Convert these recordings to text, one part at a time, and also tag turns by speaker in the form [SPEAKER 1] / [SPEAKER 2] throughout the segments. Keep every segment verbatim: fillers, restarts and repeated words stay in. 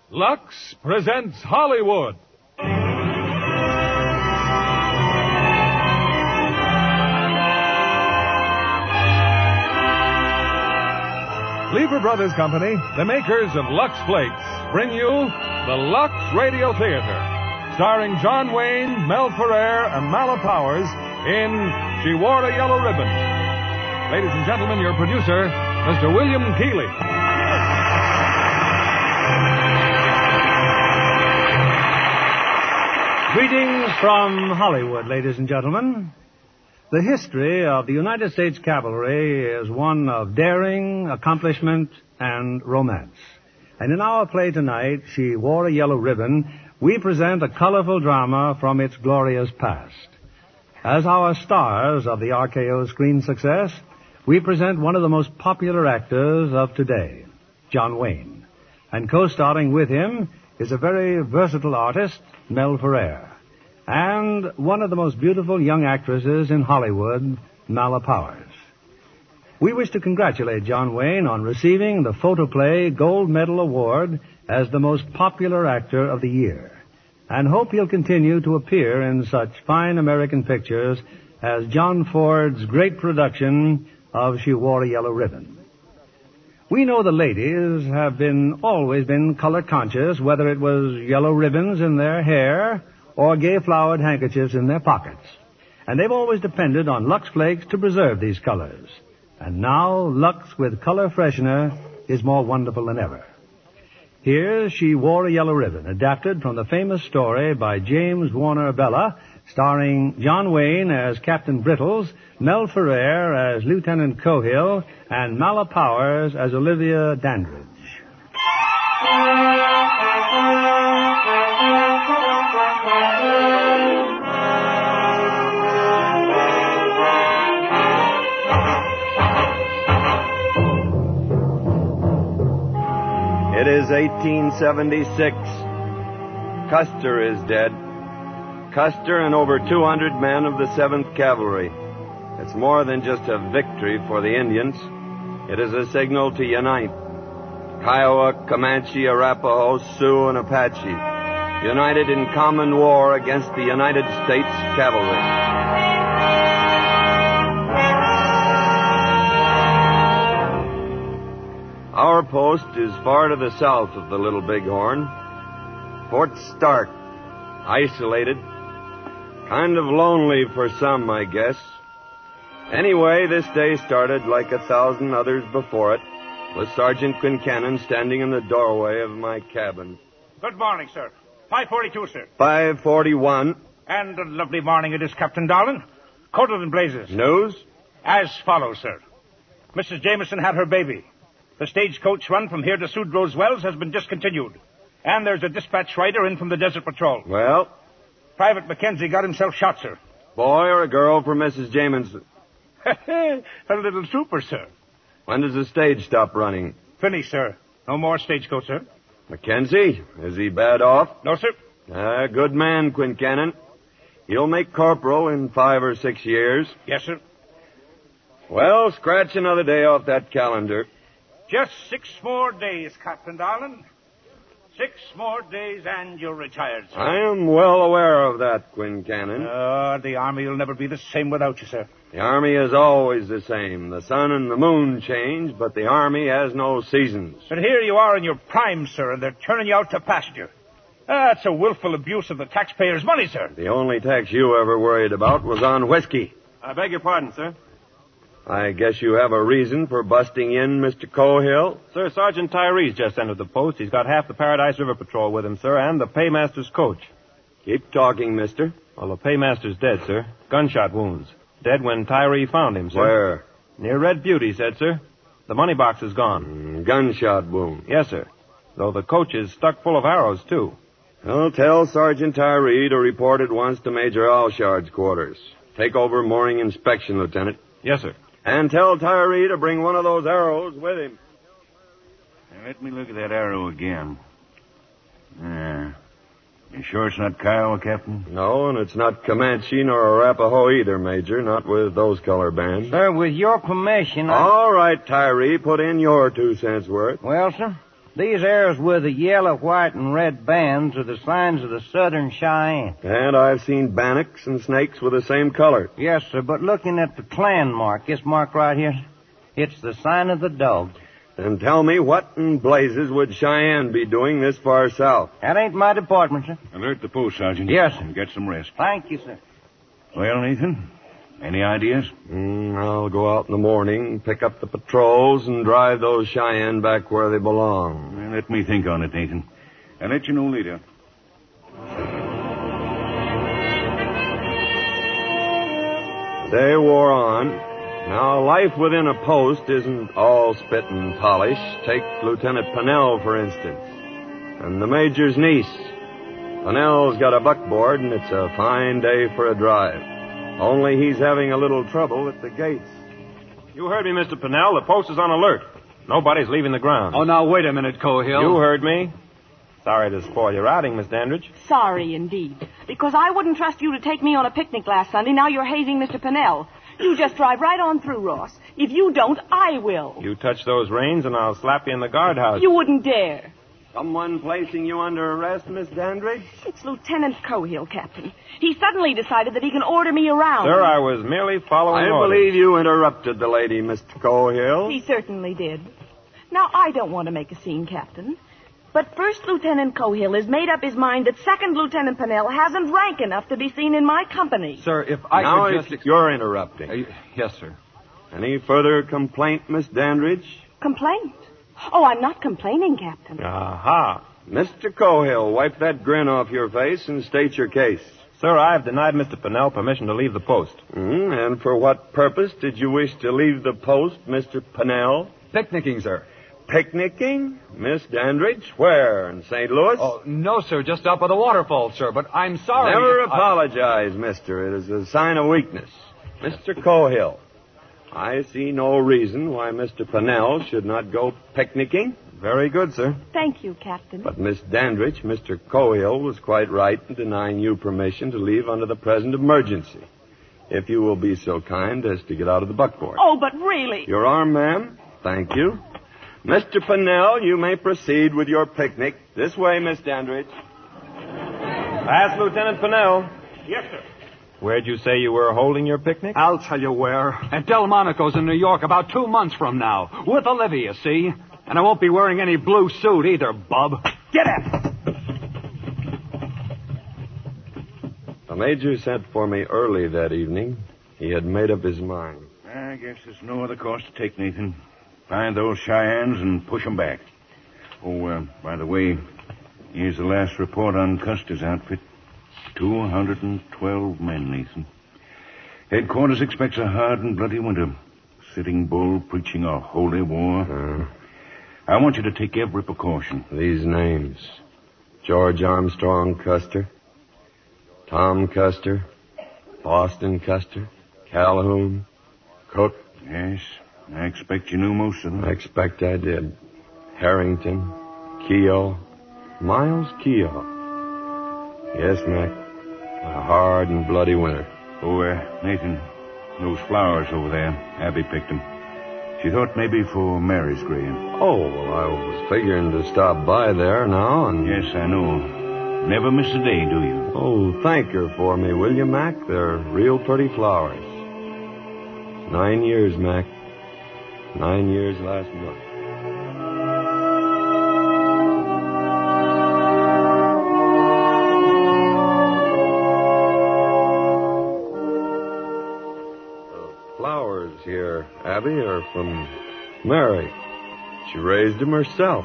[SPEAKER 1] Lux presents Hollywood. Lever Brothers Company, the makers of Lux Flakes, bring you the Lux Radio Theater, starring John Wayne, Mel Ferrer, and Mala Powers in She Wore a Yellow Ribbon. Ladies and gentlemen, your producer, Mister William Keighley.
[SPEAKER 2] Greetings from Hollywood, ladies and gentlemen. The history of the United States Cavalry is one of daring, accomplishment, and romance. And in our play tonight, She Wore a Yellow Ribbon, we present a colorful drama from its glorious past. As our stars of the R K O screen success, we present one of the most popular actors of today, John Wayne. And co-starring with him is a very versatile artist, Mel Ferrer, and one of the most beautiful young actresses in Hollywood, Mala Powers. We wish to congratulate John Wayne on receiving the Photoplay Gold Medal Award as the most popular actor of the year, and hope he'll continue to appear in such fine American pictures as John Ford's great production of She Wore a Yellow Ribbon. We know the ladies have been always been color conscious, whether it was yellow ribbons in their hair or gay flowered handkerchiefs in their pockets. And they've always depended on Lux Flakes to preserve these colors. And now Lux with color freshener is more wonderful than ever. Here's She Wore a Yellow Ribbon, adapted from the famous story by James Warner Bella, starring John Wayne as Captain Brittles, Mel Ferrer as Lieutenant Cohill, and Mala Powers as Olivia Dandridge.
[SPEAKER 3] It is eighteen seventy-six. Custer is dead. Custer and over two hundred men of the seventh Cavalry. It's more than just a victory for the Indians. It is a signal to unite. Kiowa, Comanche, Arapaho, Sioux, and Apache, united in common war against the United States Cavalry. Our post is far to the south of the Little Bighorn. Fort Stark, isolated, kind of lonely for some, I guess. Anyway, this day started like a thousand others before it, with Sergeant Quincannon standing in the doorway of my cabin.
[SPEAKER 4] Good morning, sir. five forty-two, sir.
[SPEAKER 3] five forty-one.
[SPEAKER 4] And a lovely morning it is, Captain Darlin. Coated in blazes.
[SPEAKER 3] News?
[SPEAKER 4] As follows, sir. Missus Jameson had her baby. The stagecoach run from here to Sudrow's Wells has been discontinued. And there's a dispatch rider in from the Desert Patrol.
[SPEAKER 3] Well?
[SPEAKER 4] Private Mackenzie got himself shot, sir.
[SPEAKER 3] Boy or a girl for Missus Jameson?
[SPEAKER 4] A little trooper, sir.
[SPEAKER 3] When does the stage stop running?
[SPEAKER 4] Finished, sir. No more stagecoach, sir.
[SPEAKER 3] Mackenzie, is he bad off?
[SPEAKER 4] No, sir.
[SPEAKER 3] Ah, good man, Quincannon. He'll make corporal in five or six years.
[SPEAKER 4] Yes, sir.
[SPEAKER 3] Well, scratch another day off that calendar.
[SPEAKER 4] Just six more days, Captain Darlin. Six more days and you're retired, sir.
[SPEAKER 3] I am well aware of that, Quincannon.
[SPEAKER 4] Uh, the Army will never be the same without you, sir.
[SPEAKER 3] The Army is always the same. The sun and the moon change, but the Army has no seasons.
[SPEAKER 4] But here you are in your prime, sir, and they're turning you out to pasture. That's a willful abuse of the taxpayers' money, sir.
[SPEAKER 3] The only tax you ever worried about was on whiskey.
[SPEAKER 5] I beg your pardon, sir.
[SPEAKER 3] I guess you have a reason for busting in, Mister Cohill.
[SPEAKER 5] Sir, Sergeant Tyree's just entered the post. He's got half the Paradise River Patrol with him, sir, and the paymaster's coach.
[SPEAKER 3] Keep talking, mister.
[SPEAKER 5] Well, the paymaster's dead, sir. Gunshot wounds. Dead when Tyree found him, sir.
[SPEAKER 3] Where?
[SPEAKER 5] Near Red Butte, he said, sir. The money box is gone.
[SPEAKER 3] Mm, gunshot wound.
[SPEAKER 5] Yes, sir. Though the coach is stuck full of arrows, too.
[SPEAKER 3] Well, tell Sergeant Tyree to report at once to Major Alshard's quarters. Take over morning inspection, Lieutenant.
[SPEAKER 5] Yes, sir.
[SPEAKER 3] And tell Tyree to bring one of those arrows with him.
[SPEAKER 6] Now, let me look at that arrow again. Yeah. You sure it's not Kiowa, Captain?
[SPEAKER 3] No, and it's not Comanche nor Arapaho either, Major. Not with those color bands.
[SPEAKER 7] Sir, with your permission, I...
[SPEAKER 3] All right, Tyree, put in your two cents worth.
[SPEAKER 7] Well, sir, These arrows with the yellow, white, and red bands are the signs of the Southern Cheyenne.
[SPEAKER 3] And I've seen bannocks and snakes with the same color.
[SPEAKER 7] Yes, sir, but looking at the clan mark, this mark right here, it's the sign of the dog.
[SPEAKER 3] Then tell me, what in blazes would Cheyenne be doing this far south?
[SPEAKER 7] That ain't my department, sir.
[SPEAKER 6] Alert the post, Sergeant.
[SPEAKER 7] Yes, sir.
[SPEAKER 6] And get some rest.
[SPEAKER 7] Thank you, sir.
[SPEAKER 6] Well, Nathan, any ideas?
[SPEAKER 3] Mm, I'll go out in the morning, pick up the patrols, and drive those Cheyenne back where they belong.
[SPEAKER 6] Well, let me think on it, Nathan. I'll let you know later.
[SPEAKER 3] The day wore on. Now, life within a post isn't all spit and polish. Take Lieutenant Pennell, for instance, and the Major's niece. Pennell's got a buckboard, and it's a fine day for a drive. Only he's having a little trouble at the gates.
[SPEAKER 5] You heard me, Mister Pennell. The post is on alert. Nobody's leaving the ground.
[SPEAKER 8] Oh, now, wait a minute, Cohill.
[SPEAKER 5] You heard me. Sorry to spoil your outing, Miss Dandridge.
[SPEAKER 9] Sorry, indeed. Because I wouldn't trust you to take me on a picnic last Sunday. Now you're hazing Mister Pennell. You just drive right on through, Ross. If you don't, I will.
[SPEAKER 5] You touch those reins, and I'll slap you in the guardhouse.
[SPEAKER 9] You wouldn't dare.
[SPEAKER 3] Someone placing you under arrest, Miss Dandridge?
[SPEAKER 9] It's Lieutenant Cohill, Captain. He suddenly decided that he can order me around.
[SPEAKER 5] Sir, I was merely following
[SPEAKER 3] I
[SPEAKER 5] orders.
[SPEAKER 3] believe you interrupted the lady, Mister Cohill.
[SPEAKER 9] He certainly did. Now, I don't want to make a scene, Captain. But First Lieutenant Cohill has made up his mind that Second Lieutenant Pennell hasn't rank enough to be seen in my company.
[SPEAKER 8] Sir, if I
[SPEAKER 3] now
[SPEAKER 8] could just...
[SPEAKER 3] It's you're interrupting.
[SPEAKER 8] Uh, yes, sir.
[SPEAKER 3] Any further complaint, Miss Dandridge?
[SPEAKER 9] Complaint? Oh, I'm not complaining, Captain.
[SPEAKER 5] Aha.
[SPEAKER 3] Mister Cohill, wipe that grin off your face and state your case.
[SPEAKER 5] Sir, I've denied Mister Pennell permission to leave the post.
[SPEAKER 3] Mm, and for what purpose did you wish to leave the post, Mister Pennell?
[SPEAKER 8] Picnicking, sir.
[SPEAKER 3] Picnicking? Miss Dandridge? Where? In Saint Louis?
[SPEAKER 8] Oh, no, sir. Just up by the waterfall, sir. But I'm sorry.
[SPEAKER 3] Never
[SPEAKER 8] I...
[SPEAKER 3] apologize, mister. It is a sign of weakness. Mister Cohill, I see no reason why Mister Pennell should not go picnicking.
[SPEAKER 5] Very good, sir.
[SPEAKER 9] Thank you, Captain.
[SPEAKER 3] But Miss Dandridge, Mister Cohill was quite right in denying you permission to leave under the present emergency. If you will be so kind as to get out of the buckboard.
[SPEAKER 9] Oh, but really...
[SPEAKER 3] Your arm, ma'am. Thank you. Mister Pennell, you may proceed with your picnic. This way, Miss Dandridge.
[SPEAKER 5] Ask Lieutenant Pennell.
[SPEAKER 4] Yes, sir.
[SPEAKER 5] Where'd you say you were holding your picnic?
[SPEAKER 8] I'll tell you where. At Delmonico's in New York about two months from now. With Olivia, see? And I won't be wearing any blue suit either, bub. Get it!
[SPEAKER 3] The Major sent for me early that evening. He had made up his mind.
[SPEAKER 6] I guess there's no other course to take, Nathan. Find those Cheyennes and push them back. Oh, uh, by the way, here's the last report on Custer's outfit. two hundred twelve men, Nathan. Headquarters expects a hard and bloody winter. Sitting Bull preaching a holy war.
[SPEAKER 3] Uh,
[SPEAKER 6] I want you to take every precaution.
[SPEAKER 3] These names. George Armstrong Custer. Tom Custer. Boston Custer. Calhoun. Cook.
[SPEAKER 6] Yes, I expect you knew most of them.
[SPEAKER 3] I expect I did. Harrington. Keogh. Miles Keogh. Yes, Mac. A hard and bloody winter.
[SPEAKER 6] Oh, uh, Nathan, those flowers over there, Abby picked them. She thought maybe for Mary's grave.
[SPEAKER 3] Oh, well, I was figuring to stop by there now and...
[SPEAKER 6] Yes, I know. Never miss a day, do you?
[SPEAKER 3] Oh, thank her for me, will you, Mac? They're real pretty flowers. Nine years, Mac. Nine years last month. Here, Abby, are from Mary. She raised them herself.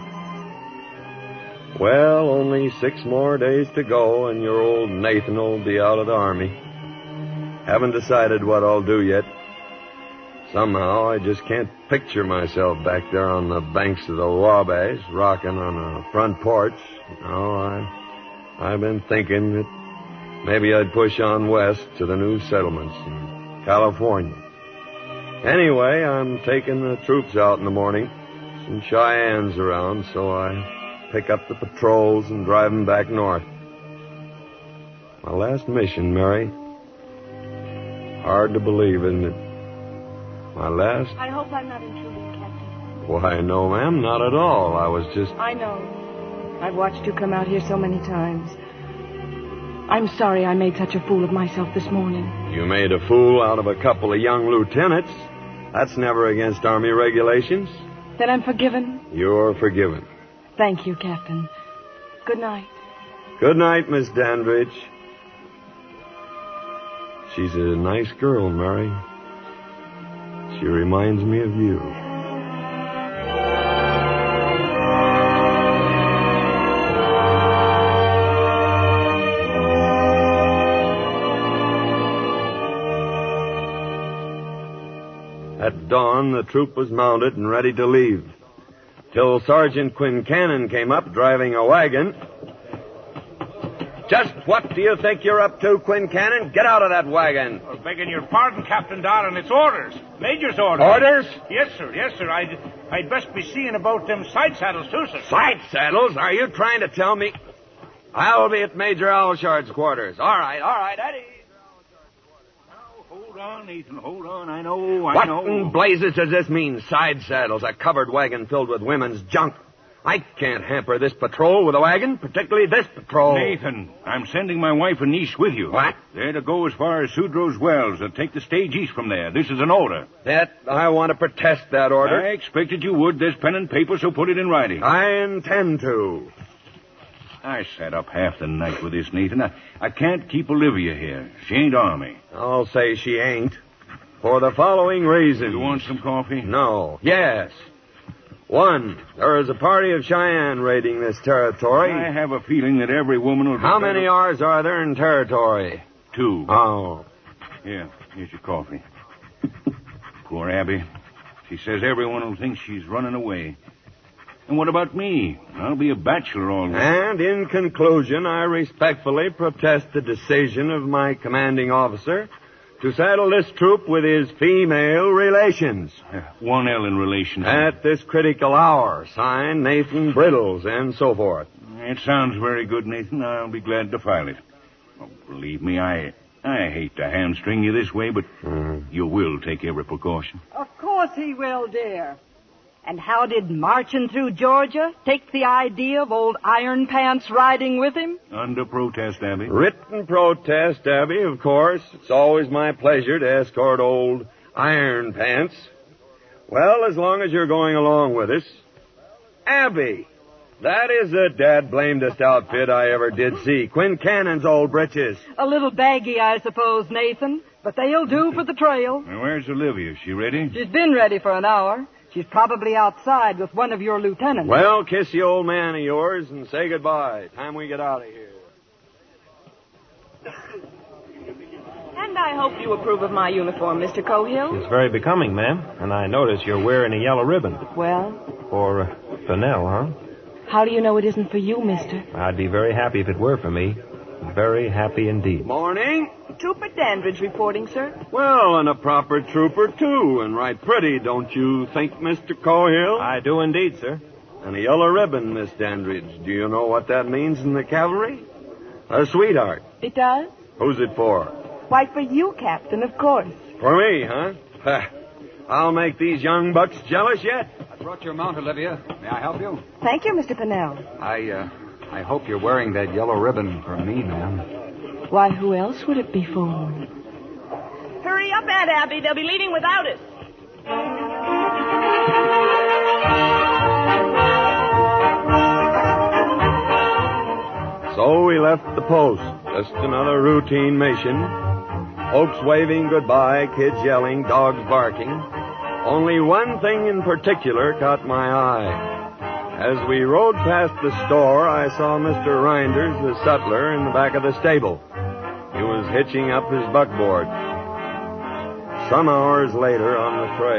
[SPEAKER 3] Well, only six more days to go, and your old Nathan will be out of the Army. Haven't decided what I'll do yet. Somehow, I just can't picture myself back there on the banks of the Wabash, rocking on a front porch. No, I, I've been thinking that maybe I'd push on west to the new settlements in California. Anyway, I'm taking the troops out in the morning. Some Cheyennes around, so I pick up the patrols and drive them back north. My last mission, Mary. Hard to believe, isn't it? My last...
[SPEAKER 9] I hope I'm not intruding, Captain.
[SPEAKER 3] Why, no, ma'am, not at all. I was just...
[SPEAKER 9] I know. I've watched you come out here so many times. I'm sorry I made such a fool of myself this morning.
[SPEAKER 3] You made a fool out of a couple of young lieutenants. That's never against Army regulations.
[SPEAKER 9] Then I'm forgiven?
[SPEAKER 3] You're forgiven.
[SPEAKER 9] Thank you, Captain. Good night.
[SPEAKER 3] Good night, Miss Dandridge. She's a nice girl, Mary. She reminds me of you. At dawn, the troop was mounted and ready to leave. Till Sergeant Quincannon came up driving a wagon. Just what do you think you're up to, Quincannon? Get out of that wagon.
[SPEAKER 4] Oh, begging your pardon, Captain Darlin, it's orders. Major's orders.
[SPEAKER 3] Orders?
[SPEAKER 4] Yes, sir, yes, sir. I'd, I'd best be seeing about them side saddles, too, sir.
[SPEAKER 3] Side saddles? Are you trying to tell me? I'll be at Major Alshard's quarters. All right, all right, Eddie.
[SPEAKER 6] Hold on, Nathan, hold on. I know, I
[SPEAKER 3] what
[SPEAKER 6] know.
[SPEAKER 3] What in blazes does this mean, side saddles, a covered wagon filled with women's junk? I can't hamper this patrol with a wagon, particularly this patrol.
[SPEAKER 6] Nathan, I'm sending my wife and niece with you.
[SPEAKER 3] What?
[SPEAKER 6] They're to go as far as Sudrow's Wells and take the stage east from there. This is an order.
[SPEAKER 3] That, I want to protest that order.
[SPEAKER 6] I expected you would. There's pen and paper, so put it in writing.
[SPEAKER 3] I intend to.
[SPEAKER 6] I sat up half the night with this, Nathan. I, I can't keep Olivia here. She ain't Army.
[SPEAKER 3] I'll say she ain't. For the following reason.
[SPEAKER 6] You want some coffee?
[SPEAKER 3] No. Yes. One, there is a party of Cheyenne raiding this territory.
[SPEAKER 6] I have a feeling that every woman will...
[SPEAKER 3] How many R's are there in territory?
[SPEAKER 6] Two.
[SPEAKER 3] Oh.
[SPEAKER 6] Here, here's your coffee. Poor Abby. She says everyone will think she's running away. And what about me? I'll be a bachelor all day.
[SPEAKER 3] And in conclusion, I respectfully protest the decision of my commanding officer to saddle this troop with his female relations.
[SPEAKER 6] Yeah, one L in relation.
[SPEAKER 3] At this critical hour. Signed, Nathan Briddles, and so forth.
[SPEAKER 6] It sounds very good, Nathan. I'll be glad to file it. Oh, believe me, I I hate to hamstring you this way, but mm. you will take every precaution.
[SPEAKER 10] Of course he will, dear. And how did marching through Georgia take the idea of old Iron Pants riding with him?
[SPEAKER 6] Under protest, Abby.
[SPEAKER 3] Written protest, Abby, of course. It's always my pleasure to escort old Iron Pants. Well, as long as you're going along with us. Abby, that is the dad-blamedest outfit I ever did see. Quincannon's old britches.
[SPEAKER 10] A little baggy, I suppose, Nathan. But they'll do for the trail.
[SPEAKER 6] Now, where's Olivia? Is she ready?
[SPEAKER 10] She's been ready for an hour. She's probably outside with one of your lieutenants.
[SPEAKER 3] Well, kiss the old man of yours and say goodbye. Time we get out of here.
[SPEAKER 9] And I hope you approve of my uniform, Mister Cohill.
[SPEAKER 5] It's very becoming, ma'am. And I notice you're wearing a yellow ribbon.
[SPEAKER 9] Well?
[SPEAKER 5] For uh, Fennell, huh?
[SPEAKER 9] How do you know it isn't for you, mister?
[SPEAKER 5] I'd be very happy if it were for me. Very happy indeed.
[SPEAKER 3] Morning.
[SPEAKER 9] Trooper Dandridge reporting, sir.
[SPEAKER 3] Well, and a proper trooper, too, and right pretty, don't you think, Mister Cohill?
[SPEAKER 5] I do indeed, sir.
[SPEAKER 3] And a yellow ribbon, Miss Dandridge. Do you know what that means in the cavalry? A sweetheart.
[SPEAKER 9] It does?
[SPEAKER 3] Who's it for?
[SPEAKER 9] Why, for you, Captain, of course.
[SPEAKER 3] For me, huh? I'll make these young bucks jealous yet.
[SPEAKER 8] I brought your mount, Olivia. May I help you?
[SPEAKER 9] Thank you, Mister Pennell.
[SPEAKER 8] I, uh, I hope you're wearing that yellow ribbon for me, ma'am.
[SPEAKER 9] Why, who else would it be for? Hurry up, Aunt Abby. They'll be leaving without us.
[SPEAKER 3] So we left the post. Just another routine mission. Folks waving goodbye, kids yelling, dogs barking. Only one thing in particular caught my eye. As we rode past the store, I saw Mister Reinders, the sutler, in the back of the stable. He was hitching up his buckboard. Some hours later on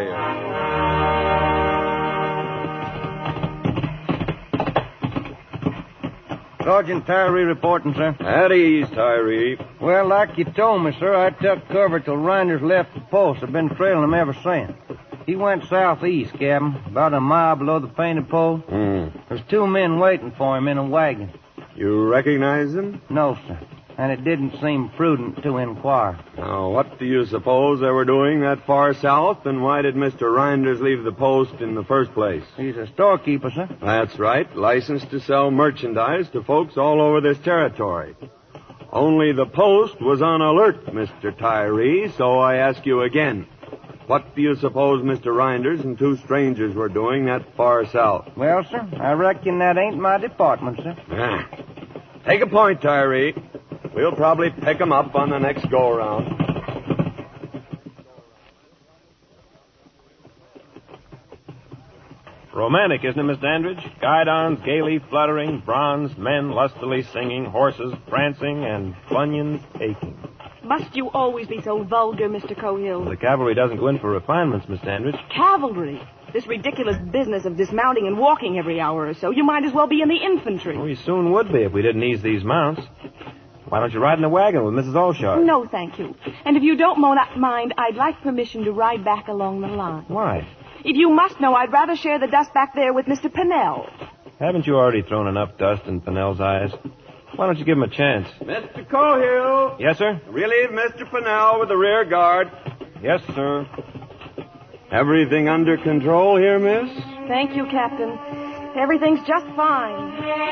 [SPEAKER 7] the trail. Sergeant Tyree reporting, sir.
[SPEAKER 3] At ease, Tyree.
[SPEAKER 7] Well, like you told me, sir, I took cover till Reinders left the post. I've been trailing him ever since. He went southeast, Captain, about a mile below the painted pole.
[SPEAKER 3] Mm.
[SPEAKER 7] There's two men waiting for him in a wagon.
[SPEAKER 3] You recognize them?
[SPEAKER 7] No, sir. and it didn't seem prudent to inquire.
[SPEAKER 3] Now, what do you suppose they were doing that far south, and why did Mister Reinders leave the post in the first place?
[SPEAKER 7] He's a storekeeper, sir.
[SPEAKER 3] That's right, licensed to sell merchandise to folks all over this territory. Only the post was on alert, Mister Tyree, so I ask you again. What do you suppose Mister Reinders and two strangers were doing that far south?
[SPEAKER 7] Well, sir, I reckon that ain't my department, sir.
[SPEAKER 3] Ah. Take a point, Tyree. We'll probably pick 'em up on the next go-around.
[SPEAKER 5] Romantic, isn't it, Miss Dandridge? Guidons gaily fluttering, bronzed men lustily singing, horses prancing, and bunions aching.
[SPEAKER 9] Must you always be so vulgar, Mister Cohill?
[SPEAKER 5] The cavalry doesn't go in for refinements, Miss Dandridge.
[SPEAKER 9] Cavalry? This ridiculous business of dismounting and walking every hour or so, you might as well be in the infantry.
[SPEAKER 5] We soon would be if we didn't ease these mounts. Why don't you ride in the wagon with Missus Olshard?
[SPEAKER 9] No, thank you. And if you don't mo- mind, I'd like permission to ride back along the line.
[SPEAKER 5] Why?
[SPEAKER 9] If you must know, I'd rather share the dust back there with Mister Pennell.
[SPEAKER 5] Haven't you already thrown enough dust in Pennell's eyes? Why don't you give him a chance?
[SPEAKER 3] Mister Cohill.
[SPEAKER 5] Yes, sir?
[SPEAKER 3] Relieve Mister Pennell with the rear guard.
[SPEAKER 5] Yes, sir.
[SPEAKER 3] Everything under control here, miss?
[SPEAKER 9] Thank you, Captain. Everything's just fine.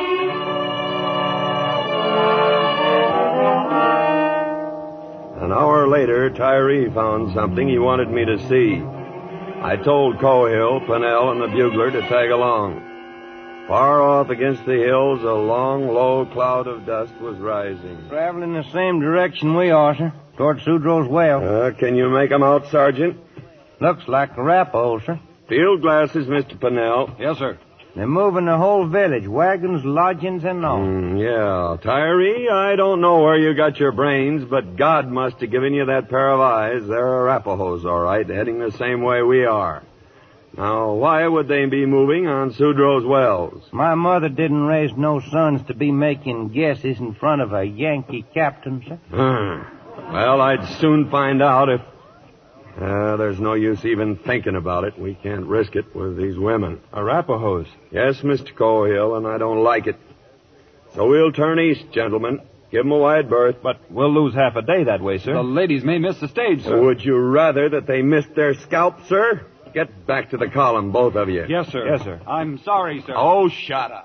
[SPEAKER 3] An hour later, Tyree found something he wanted me to see. I told Cohill, Pennell, and the bugler to tag along. Far off against the hills, a long, low cloud of dust was rising.
[SPEAKER 7] Traveling the same direction we are, sir, toward Sudrow's well.
[SPEAKER 3] Uh, can you make 'em out, Sergeant?
[SPEAKER 7] Looks like Arapaho, sir.
[SPEAKER 3] Field glasses, Mister Pennell.
[SPEAKER 8] Yes, sir.
[SPEAKER 7] They're moving the whole village, wagons, lodgings, and all.
[SPEAKER 3] Mm, yeah. Tyree, I don't know where you got your brains, but God must have given you that pair of eyes. They're Arapahoes, all right, heading the same way we are. Now, why would they be moving on Sudrow's wells?
[SPEAKER 7] My mother didn't raise no sons to be making guesses in front of a Yankee captain, sir.
[SPEAKER 3] Hmm. Well, I'd soon find out if... Uh, there's no use even thinking about it. We can't risk it with these women.
[SPEAKER 5] Arapahoes?
[SPEAKER 3] Yes, Mister Cohill, and I don't like it. So we'll turn east, gentlemen. Give 'em a wide berth.
[SPEAKER 5] But we'll lose half a day that way, sir.
[SPEAKER 8] The ladies may miss the stage, sir.
[SPEAKER 3] Would you rather that they missed their scalp, sir? Get back to the column, both of you.
[SPEAKER 8] Yes, sir.
[SPEAKER 5] Yes, sir.
[SPEAKER 8] I'm sorry, sir.
[SPEAKER 3] Oh, shut up.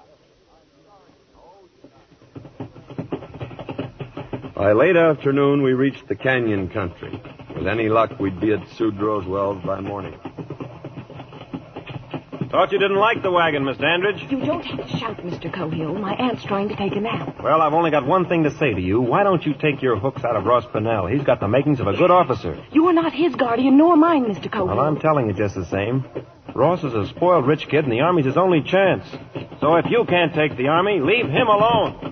[SPEAKER 3] By late afternoon, we reached the canyon country. With any luck, we'd be at Sudrow's wells by morning.
[SPEAKER 5] Thought you didn't like the wagon, Miss Dandridge.
[SPEAKER 9] You don't have to shout, Mister Cohill. My aunt's trying to take a nap.
[SPEAKER 5] Well, I've only got one thing to say to you. Why don't you take your hooks out of Ross Pennell? He's got the makings of a good officer.
[SPEAKER 9] You are not his guardian, nor mine, Mister Cohill.
[SPEAKER 5] Well, I'm telling you just the same. Ross is a spoiled rich kid, and the Army's his only chance. So if you can't take the Army, leave him alone.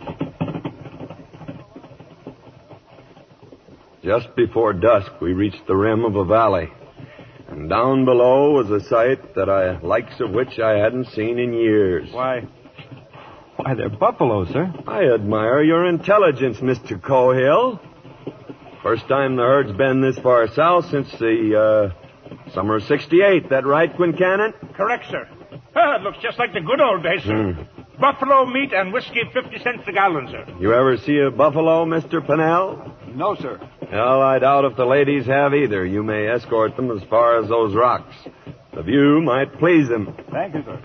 [SPEAKER 3] Just before dusk, we reached the rim of a valley. And down below was a sight that I, likes of which I hadn't seen in years.
[SPEAKER 5] Why, why, they're buffaloes, sir.
[SPEAKER 3] I admire your intelligence, Mister Cohill. First time the herd's been this far south since the, uh, summer of sixty-eight. That right, Quincannon?
[SPEAKER 4] Correct, sir. Ah, it looks just like the good old days, sir.
[SPEAKER 3] Mm.
[SPEAKER 4] Buffalo meat and whiskey at fifty cents a gallon, sir.
[SPEAKER 3] You ever see a buffalo, Mister Pennell?
[SPEAKER 8] No, sir.
[SPEAKER 3] Well, I doubt if the ladies have either. You may escort them as far as those rocks. The view might please them.
[SPEAKER 8] Thank you, sir.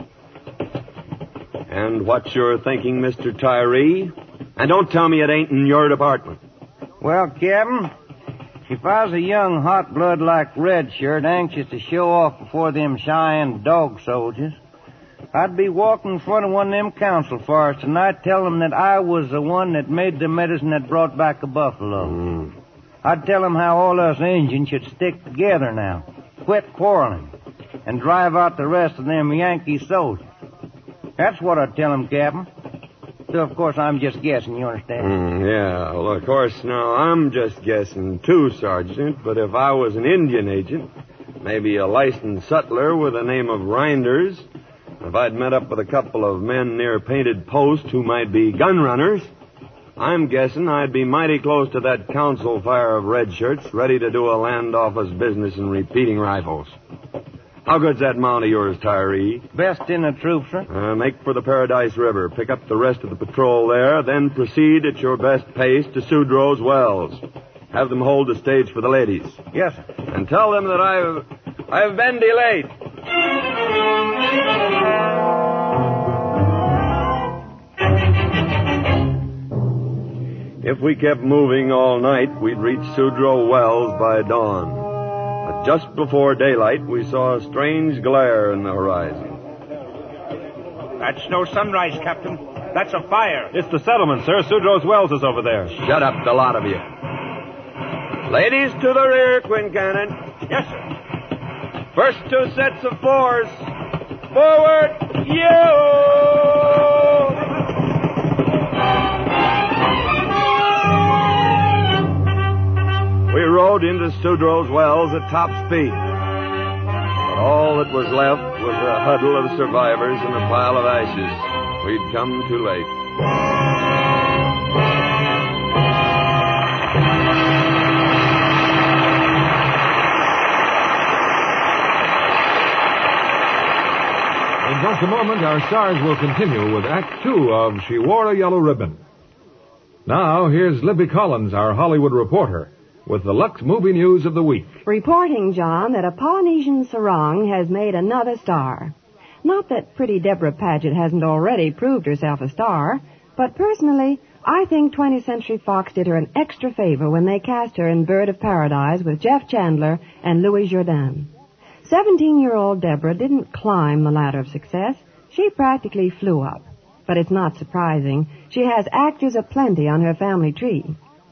[SPEAKER 3] And what's your thinking, Mister Tyree? And don't tell me it ain't in your department.
[SPEAKER 7] Well, Captain, if I was a young hot blood like Redshirt, anxious to show off before them Cheyenne dog soldiers, I'd be walking in front of one of them council fires tonight telling them that I was the one that made the medicine that brought back a buffalo.
[SPEAKER 3] Mm.
[SPEAKER 7] I'd tell them how all us Indians should stick together now, quit quarreling, and drive out the rest of them Yankee soldiers. That's what I'd tell them, Captain. So, of course, I'm just guessing, you understand?
[SPEAKER 3] Mm, yeah, well, of course, now, I'm just guessing, too, Sergeant, but if I was an Indian agent, maybe a licensed sutler with the name of Reinders, if I'd met up with a couple of men near Painted Post who might be gun runners, I'm guessing I'd be mighty close to that council fire of red shirts, ready to do a land office business in repeating rifles. How good's that mount of yours, Tyree?
[SPEAKER 7] Best in the troop, sir.
[SPEAKER 3] Uh, make for the Paradise River. Pick up the rest of the patrol there, then proceed at your best pace to Sudrow's Wells. Have them hold the stage for the ladies.
[SPEAKER 7] Yes, sir.
[SPEAKER 3] And tell them that I've... I've been delayed. If we kept moving all night, we'd reach Sudrow Wells by dawn. But just before daylight, we saw a strange glare in the horizon.
[SPEAKER 4] That's no sunrise, Captain. That's a fire.
[SPEAKER 5] It's the settlement, sir. Sudrow's Wells is over there.
[SPEAKER 3] Shut up, the lot of you. Ladies to the rear, Quincannon.
[SPEAKER 4] Yes, sir.
[SPEAKER 3] First two sets of fours. Forward, you! We rode into Sudrow's Wells at top speed. But all that was left was a huddle of survivors and a pile of ashes. We'd come too late.
[SPEAKER 1] In just a moment, our stars will continue with Act Two of She Wore a Yellow Ribbon. Now, here's Libby Collins, our Hollywood reporter, with the Lux movie news of the week.
[SPEAKER 11] Reporting, John, that a Polynesian sarong has made another star. Not that pretty Deborah Paget hasn't already proved herself a star, but personally, I think twentieth Century Fox did her an extra favor when they cast her in Bird of Paradise with Jeff Chandler and Louis Jourdan. Seventeen-year-old Deborah didn't climb the ladder of success. She practically flew up. But it's not surprising. She has actors aplenty on her family tree.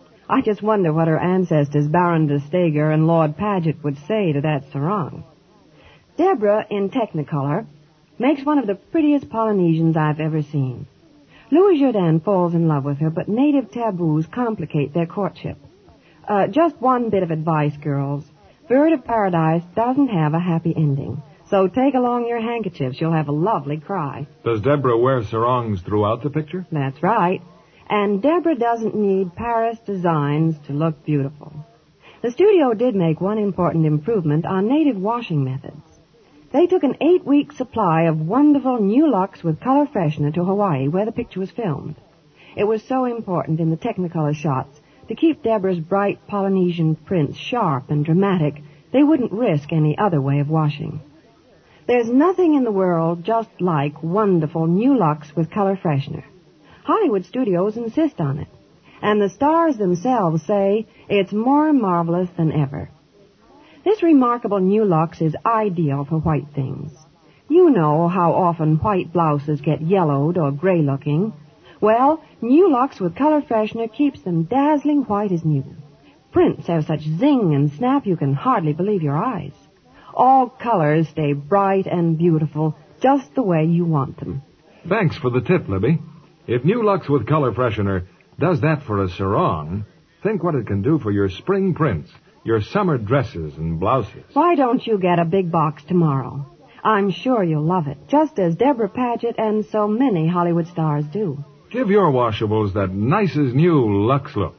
[SPEAKER 11] I just wonder what her ancestors, Baron de Stager and Lord Paget, would say to that sarong. Deborah, in Technicolor, makes one of the prettiest Polynesians I've ever seen. Louis Jourdan falls in love with her, but native taboos complicate their courtship. Uh, just one bit of advice, girls. Bird of Paradise doesn't have a happy ending. So take along your handkerchiefs. You'll have a lovely cry.
[SPEAKER 1] Does Deborah wear sarongs throughout the picture?
[SPEAKER 11] That's right. And Deborah doesn't need Paris designs to look beautiful. The studio did make one important improvement on native washing methods. They took an eight-week supply of wonderful new Lux with color freshener to Hawaii, where the picture was filmed. It was so important in the Technicolor shots to keep Deborah's bright Polynesian prints sharp and dramatic, they wouldn't risk any other way of washing. There's nothing in the world just like wonderful new Lux with color freshener. Hollywood studios insist on it, and the stars themselves say it's more marvelous than ever. This remarkable new Lux is ideal for white things. You know how often white blouses get yellowed or gray-looking. Well, new Lux with color freshener keeps them dazzling white as new. Prints have such zing and snap you can hardly believe your eyes. All colors stay bright and beautiful, just the way you want them.
[SPEAKER 1] Thanks for the tip, Libby. If New Lux with color freshener does that for a sarong, think what it can do for your spring prints, your summer dresses and blouses.
[SPEAKER 11] Why don't you get a big box tomorrow? I'm sure you'll love it, just as Deborah Paget and so many Hollywood stars do.
[SPEAKER 1] Give your washables that nicest new Lux look.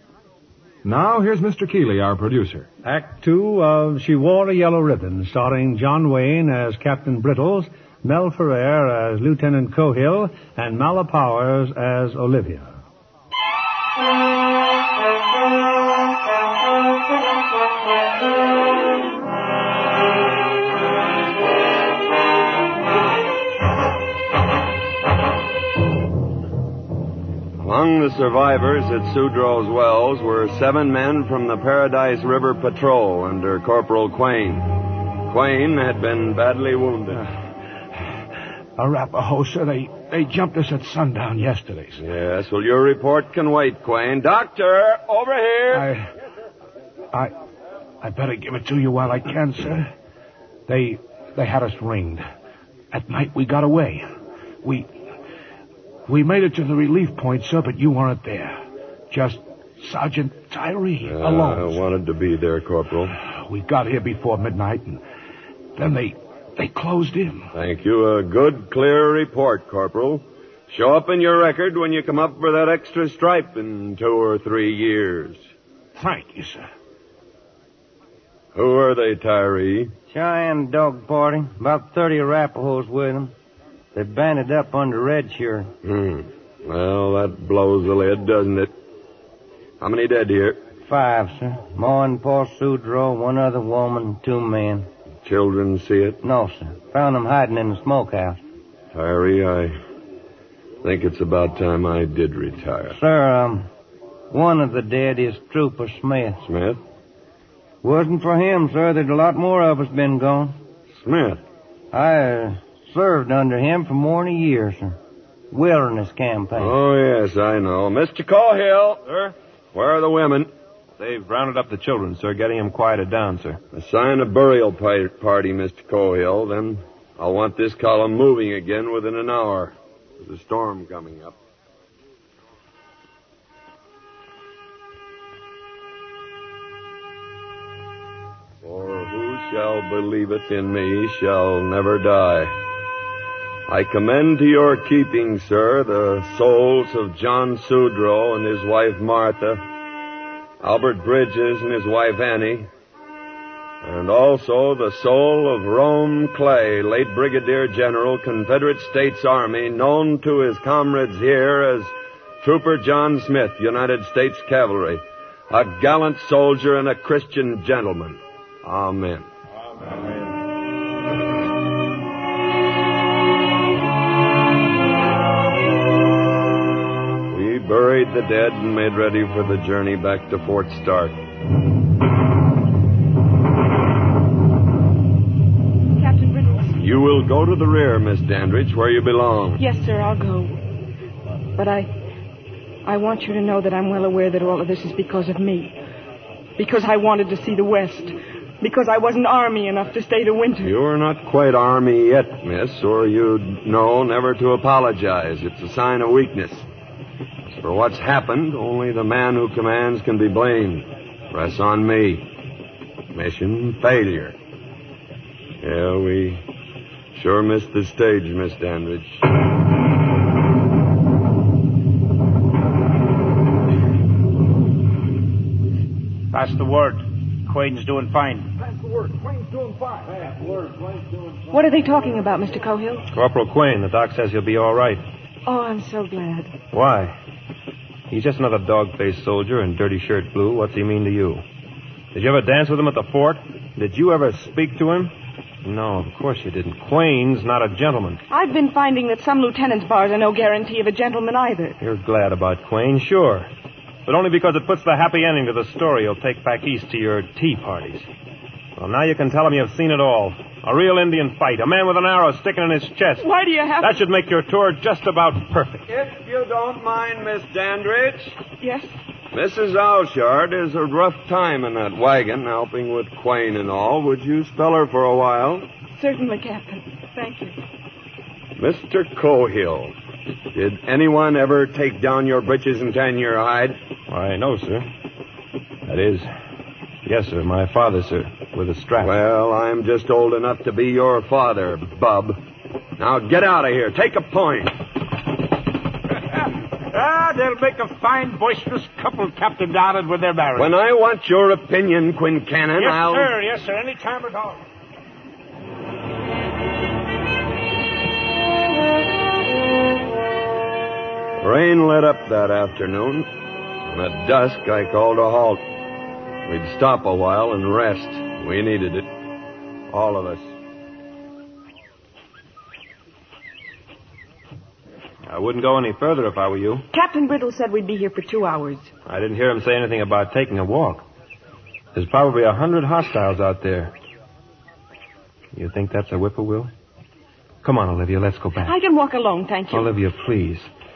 [SPEAKER 1] Now, here's Mister Keeley, our producer.
[SPEAKER 2] Act Two of She Wore a Yellow Ribbon, starring John Wayne as Captain Brittles, Mel Ferrer as Lieutenant Cohill, and Mala Powers as Olivia.
[SPEAKER 3] Among the survivors at Sudrow's Wells were seven men from the Paradise River Patrol under Corporal Quayne. Quayne had been badly wounded.
[SPEAKER 6] Uh, Arapaho, sir, they, they jumped us at sundown yesterday, sir.
[SPEAKER 3] Yes, well, your report can wait, Quayne. Doctor, over here.
[SPEAKER 6] I... I... I better give it to you while I can, sir. They... they had us ringed. At night we got away. We... We made it to the relief point, sir, but you weren't there. Just Sergeant Tyree,
[SPEAKER 3] uh,
[SPEAKER 6] alone.
[SPEAKER 3] I wanted to be there, Corporal.
[SPEAKER 6] We got here before midnight, and then they they closed in.
[SPEAKER 3] Thank you. A good, clear report, Corporal. Show up in your record when you come up for that extra stripe in two or three years.
[SPEAKER 6] Thank you, sir.
[SPEAKER 3] Who are they, Tyree?
[SPEAKER 7] Cheyenne dog party. About thirty Arapahoes with them. They banded up under Red Shirt.
[SPEAKER 3] Hmm. Well, that blows the lid, doesn't it? How many dead here?
[SPEAKER 7] Five, sir. Ma and Pa Sudro, one other woman, two men.
[SPEAKER 3] Children see it?
[SPEAKER 7] No, sir. Found them hiding in the smokehouse.
[SPEAKER 3] Tyree, I think it's about time I did retire.
[SPEAKER 7] Sir, um, one of the dead is Trooper Smith.
[SPEAKER 3] Smith?
[SPEAKER 7] Wasn't for him, sir. There'd a lot more of us been gone.
[SPEAKER 3] Smith?
[SPEAKER 7] I uh, served under him for more than a year, sir. Wilderness campaign.
[SPEAKER 3] Oh, yes, I know. Mister Cahill.
[SPEAKER 5] Sir?
[SPEAKER 3] Where are the women?
[SPEAKER 5] They've rounded up the children, sir, getting them quieted down, sir.
[SPEAKER 3] Assign a burial pi- party, Mister Cahill. Then I'll want this column moving again within an hour. There's a storm coming up. For who shall believeth in me shall never die. I commend to your keeping, sir, the souls of John Sudro and his wife Martha, Albert Bridges and his wife Annie, and also the soul of Rome Clay, late Brigadier General, Confederate States Army, known to his comrades here as Trooper John Smith, United States Cavalry, a gallant soldier and a Christian gentleman. Amen. Amen. We buried the dead and made ready for the journey back to Fort Stark.
[SPEAKER 9] Captain Bridles.
[SPEAKER 3] You will go to the rear, Miss Dandridge, where you belong.
[SPEAKER 9] Yes, sir, I'll go. But I... I want you to know that I'm well aware that all of this is because of me. Because I wanted to see the West. Because I wasn't Army enough to stay to winter.
[SPEAKER 3] You're not quite Army yet, miss, or you'd know never to apologize. It's a sign of weakness. As for what's happened, only the man who commands can be blamed. Rests on me. Mission failure. Yeah, we sure missed the stage, Miss Dandridge.
[SPEAKER 4] Pass the word. Quain's doing fine.
[SPEAKER 8] Pass the word. Quain's doing fine. Pass the word. Quain's doing fine.
[SPEAKER 9] What are they talking about, Mister Cohill?
[SPEAKER 5] Corporal Quain, the doc says he'll be all right.
[SPEAKER 9] Oh, I'm so glad.
[SPEAKER 5] Why? He's just another dog-faced soldier in dirty shirt blue. What's he mean to you? Did you ever dance with him at the fort? Did you ever speak to him? No, of course you didn't. Quain's not a gentleman.
[SPEAKER 9] I've been finding that some lieutenants' bars are no guarantee of a gentleman either.
[SPEAKER 5] You're glad about Quain, sure. But only because it puts the happy ending to the story you'll take back east to your tea parties. Well, now you can tell him you've seen it all. A real Indian fight. A man with an arrow sticking in his chest.
[SPEAKER 9] Why do you have
[SPEAKER 5] That
[SPEAKER 9] to...
[SPEAKER 5] should make your tour just about perfect.
[SPEAKER 3] If you don't mind, Miss Dandridge.
[SPEAKER 9] Yes?
[SPEAKER 3] Missus Alshard is a rough time in that wagon, helping with Quain and all. Would you spell her for a while?
[SPEAKER 9] Certainly, Captain. Thank you.
[SPEAKER 3] Mister Cohill, did anyone ever take down your breeches and tan your hide?
[SPEAKER 5] Why, no, sir. That is, yes, sir, my father, sir, with a strap.
[SPEAKER 3] Well, I'm just old enough to be your father, bub. Now get out of here. Take a point.
[SPEAKER 4] Ah, they'll make a fine, boisterous couple, Captain Donald, when they're married.
[SPEAKER 3] When I want your opinion, Quincannon,
[SPEAKER 4] yes,
[SPEAKER 3] I'll...
[SPEAKER 4] Yes, sir. Yes, sir. Any time at all.
[SPEAKER 3] Rain let up that afternoon, and at dusk I called a halt. We'd stop a while and rest. We needed it. All of us.
[SPEAKER 5] I wouldn't go any further if I were you.
[SPEAKER 9] Captain Brittle said we'd be here for two hours.
[SPEAKER 5] I didn't hear him say anything about taking a walk. There's probably a hundred hostiles out there. You think that's a whippoorwill? Come on, Olivia, let's go back.
[SPEAKER 9] I can walk alone, thank you.
[SPEAKER 5] Olivia, please.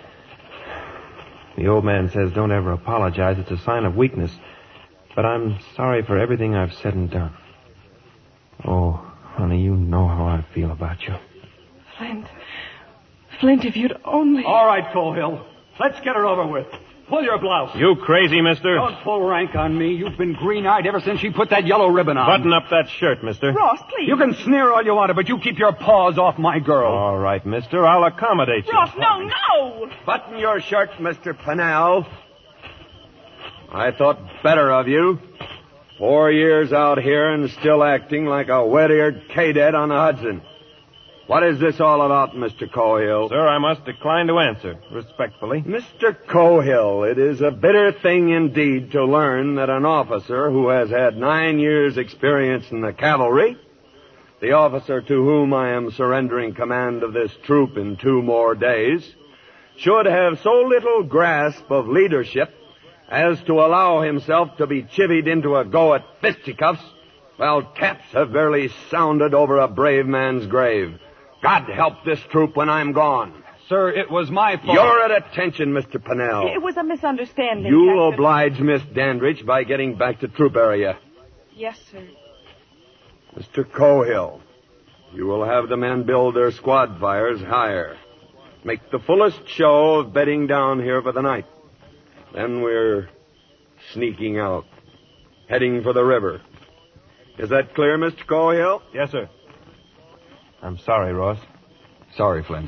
[SPEAKER 5] The old man says don't ever apologize. It's a sign of weakness. But I'm sorry for everything I've said and done. Oh, honey, you know how I feel about you.
[SPEAKER 9] Flint. Flint, if you'd only...
[SPEAKER 8] All right, Cohill. Let's get her over with. Pull your blouse.
[SPEAKER 5] You crazy, mister?
[SPEAKER 8] Don't pull rank on me. You've been green-eyed ever since she put that yellow ribbon on.
[SPEAKER 5] Button up that shirt, mister.
[SPEAKER 9] Ross, please.
[SPEAKER 8] You can sneer all you want to, but you keep your paws off my girl.
[SPEAKER 5] All right, mister. I'll accommodate you.
[SPEAKER 9] Ross, no, no!
[SPEAKER 3] Button your shirt, Mister Pennell. I thought better of you. Four years out here and still acting like a wet-eared cadet on the Hudson. What is this all about, Mister Cohill?
[SPEAKER 5] Sir, I must decline to answer, respectfully.
[SPEAKER 3] Mister Cohill, it is a bitter thing indeed to learn that an officer who has had nine years' experience in the cavalry, the officer to whom I am surrendering command of this troop in two more days, should have so little grasp of leadership as to allow himself to be chivied into a go at fisticuffs, while taps have barely sounded over a brave man's grave. God help this troop when I'm gone.
[SPEAKER 8] Sir, it was my fault.
[SPEAKER 3] You're at attention, Mister Pennell.
[SPEAKER 9] It was a misunderstanding.
[SPEAKER 3] You'll
[SPEAKER 9] Captain.
[SPEAKER 3] oblige Miss Dandridge by getting back to troop area.
[SPEAKER 9] Yes, sir.
[SPEAKER 3] Mister Cohill, you will have the men build their squad fires higher. Make the fullest show of bedding down here for the night. Then we're sneaking out, heading for the river. Is that clear, Mister Cohill?
[SPEAKER 5] Yes, sir. I'm sorry, Ross.
[SPEAKER 8] Sorry, Flint.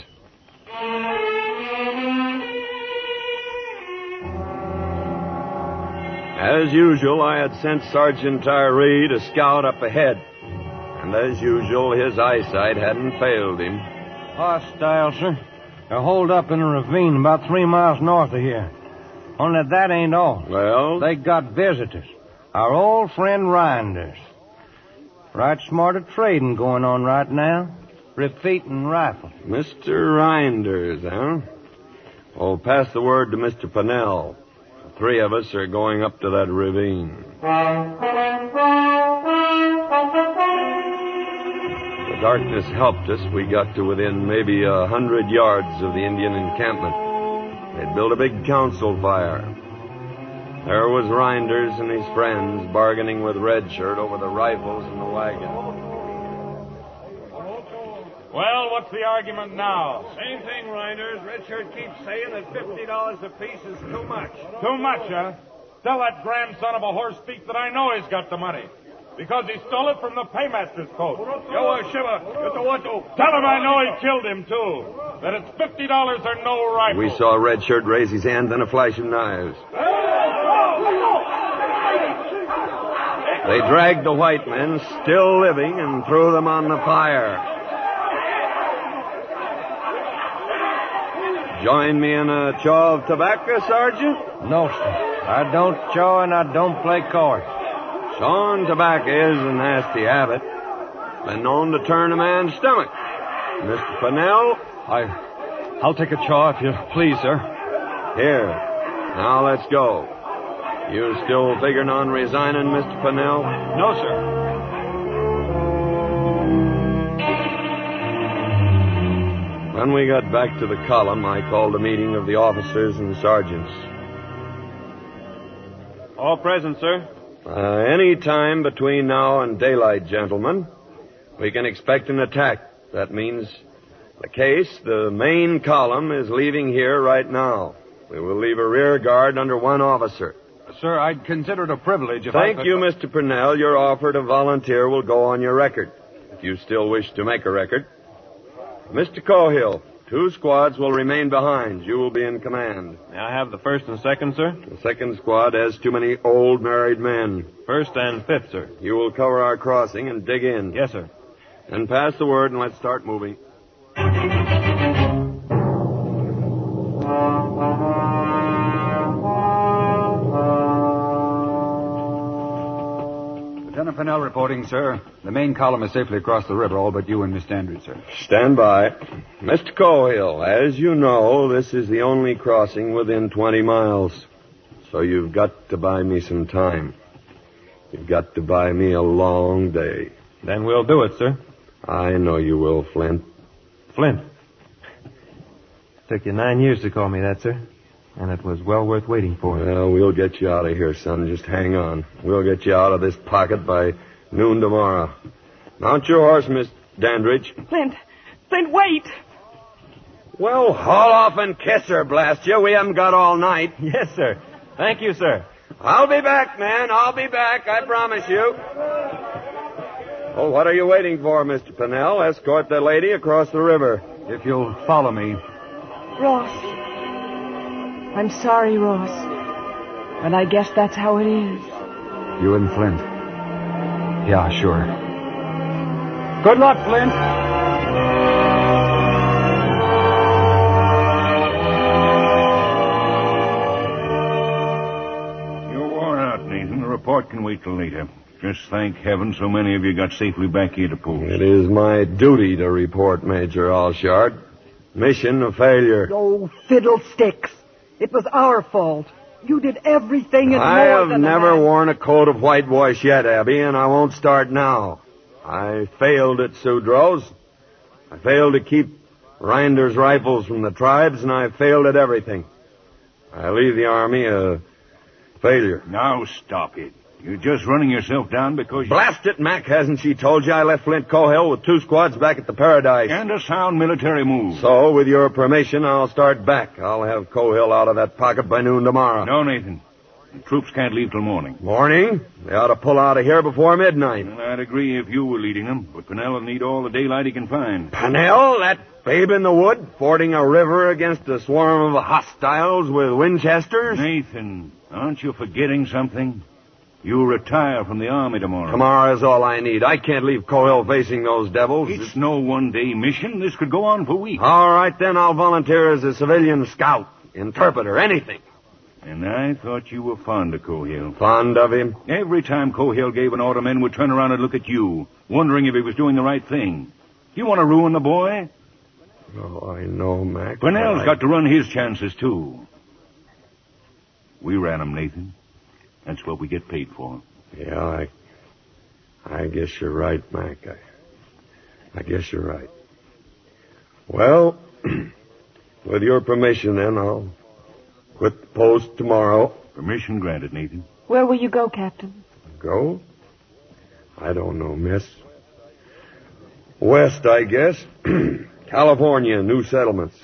[SPEAKER 3] As usual, I had sent Sergeant Tyree to scout up ahead. And as usual, his eyesight hadn't failed him.
[SPEAKER 7] Hostile, sir. They're holed up in a ravine about three miles north of here. Only that ain't all.
[SPEAKER 3] Well?
[SPEAKER 7] They got visitors. Our old friend Rinders. Right smart of trading going on right now. Repeating rifles.
[SPEAKER 3] Mister Rinders, huh? Oh, pass the word to Mister Pennell. The three of us are going up to that ravine. The darkness helped us. We got to within maybe a hundred yards of the Indian encampment. They'd built a big council fire. There was Rinders and his friends bargaining with Redshirt over the rifles and the wagon.
[SPEAKER 1] Well, what's the argument now? Same thing, Rinders. Redshirt keeps saying that fifty dollars apiece is too much. Too much, huh? Tell that grandson of a horse thief that I know he's got the money. Because he stole it from the paymaster's coat. Yo, uh, Shiva, get the what? Tell him I know he killed him, too. That it's fifty dollars or no rifle.
[SPEAKER 3] We saw Redshirt raise his hand, then a flash of knives. They dragged the white men, still living, and threw them on the fire. Join me in a chaw of tobacco, Sergeant?
[SPEAKER 7] No, sir. I don't chaw and I don't play cards.
[SPEAKER 3] Chawing tobacco is a nasty habit. Been known to turn a man's stomach. Mister Pennell?
[SPEAKER 8] I, I'll take a chaw if you please, sir.
[SPEAKER 3] Here. Now let's go. You still figuring on resigning, Mister Pennell?
[SPEAKER 8] No, sir.
[SPEAKER 3] When we got back to the column, I called a meeting of the officers and sergeants.
[SPEAKER 5] All present, sir.
[SPEAKER 3] Uh, any time between now and daylight, gentlemen, we can expect an attack. That means the case, the main column, is leaving here right now. We will leave a rear guard under one officer.
[SPEAKER 8] Sir, I'd consider it a privilege if
[SPEAKER 3] Thank
[SPEAKER 8] I could...
[SPEAKER 3] you, Mister Purnell. Your offer to volunteer will go on your record, if you still wish to make a record. Mister Cohill, two squads will remain behind. You will be in command.
[SPEAKER 5] May I have the first and second, sir?
[SPEAKER 3] The second squad has too many old married men.
[SPEAKER 5] First and fifth, sir.
[SPEAKER 3] You will cover our crossing and dig in.
[SPEAKER 5] Yes, sir.
[SPEAKER 3] Then pass the word and let's start moving.
[SPEAKER 8] Lieutenant Pennell reporting, sir. The main column is safely across the river, all but you and Miss Dandridge, sir.
[SPEAKER 3] Stand by. Mister Cohill, as you know, this is the only crossing within twenty miles. So you've got to buy me some time. You've got to buy me a long day.
[SPEAKER 5] Then we'll do it, sir.
[SPEAKER 3] I know you will, Flint.
[SPEAKER 5] Flint. Took you nine years to call me that, sir. And it was well worth waiting for.
[SPEAKER 3] Well, we'll get you out of here, son. Just hang on. We'll get you out of this pocket by noon tomorrow. Mount your horse, Miss Dandridge.
[SPEAKER 9] Flint. Flint, wait.
[SPEAKER 3] Well, haul off and kiss her, blast you. We haven't got all night.
[SPEAKER 5] Yes, sir. Thank you, sir.
[SPEAKER 3] I'll be back, man. I'll be back. I promise you. Oh, what are you waiting for, Mister Pennell? Escort the lady across the river.
[SPEAKER 8] If you'll follow me.
[SPEAKER 9] Ross. I'm sorry, Ross. But I guess that's how it is.
[SPEAKER 8] You and Flint. Yeah, sure. Good luck, Flint.
[SPEAKER 6] You're worn out, Nathan. The report can wait till later. Just thank heaven so many of you got safely back here to post.
[SPEAKER 3] It is my duty to report, Major Allshard. Mission a failure.
[SPEAKER 10] Oh, fiddlesticks. It was our fault. You did everything and
[SPEAKER 3] I
[SPEAKER 10] more
[SPEAKER 3] have
[SPEAKER 10] than
[SPEAKER 3] never
[SPEAKER 10] a man.
[SPEAKER 3] worn a coat of whitewash yet, Abby, and I won't start now. I failed at Sudrow's. I failed to keep Reinder's rifles from the tribes, and I failed at everything. I leave the Army a failure.
[SPEAKER 6] Now stop it. You're just running yourself down because you...
[SPEAKER 3] Blast it, Mac. Hasn't she told you I left Flint Cohill with two squads back at the Paradise?
[SPEAKER 6] And a sound military move.
[SPEAKER 3] So, with your permission, I'll start back. I'll have Cohill out of that pocket by noon tomorrow.
[SPEAKER 6] No, Nathan. The troops can't leave till morning.
[SPEAKER 3] Morning? They ought to pull out of here before midnight.
[SPEAKER 6] Well, I'd agree if you were leading them, but Pennell will need all the daylight he can find.
[SPEAKER 3] Pennell? That babe in the wood, fording a river against a swarm of hostiles with Winchesters?
[SPEAKER 6] Nathan, aren't you forgetting something? You retire from the Army tomorrow.
[SPEAKER 3] Tomorrow is all I need. I can't leave Cohill facing those devils.
[SPEAKER 6] It's no one-day mission. This could go on for weeks.
[SPEAKER 3] All right, then I'll volunteer as a civilian scout, interpreter, anything.
[SPEAKER 6] And I thought you were fond of Cohill.
[SPEAKER 3] Fond of him?
[SPEAKER 6] Every time Cohill gave an order, men would turn around and look at you, wondering if he was doing the right thing. You want to ruin the boy?
[SPEAKER 3] Oh, I know, Mac.
[SPEAKER 6] Pennell's
[SPEAKER 3] I...
[SPEAKER 6] got to run his chances, too. We ran him, Nathan. That's what we get paid for.
[SPEAKER 3] Yeah, I... I guess you're right, Mac. I, I guess you're right. Well, with your permission, then, I'll quit the post tomorrow.
[SPEAKER 6] Permission granted, Nathan.
[SPEAKER 9] Where will you go, Captain?
[SPEAKER 3] Go? I don't know, miss. West, I guess. California, new settlements.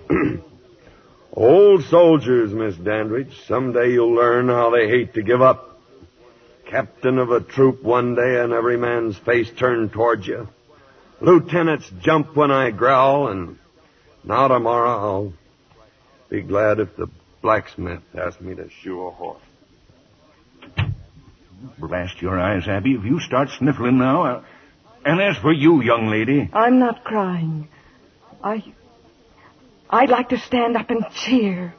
[SPEAKER 3] Old soldiers, Miss Dandridge. Someday you'll learn how they hate to give up. Captain of a troop one day and every man's face turned towards you. Lieutenants jump when I growl, and now tomorrow I'll be glad if the blacksmith asks me to shoe a horse.
[SPEAKER 6] Blast your eyes, Abby, if you start sniffling now. I'll... And as for you, young lady...
[SPEAKER 9] I'm not crying. I... I'd like to stand up and cheer.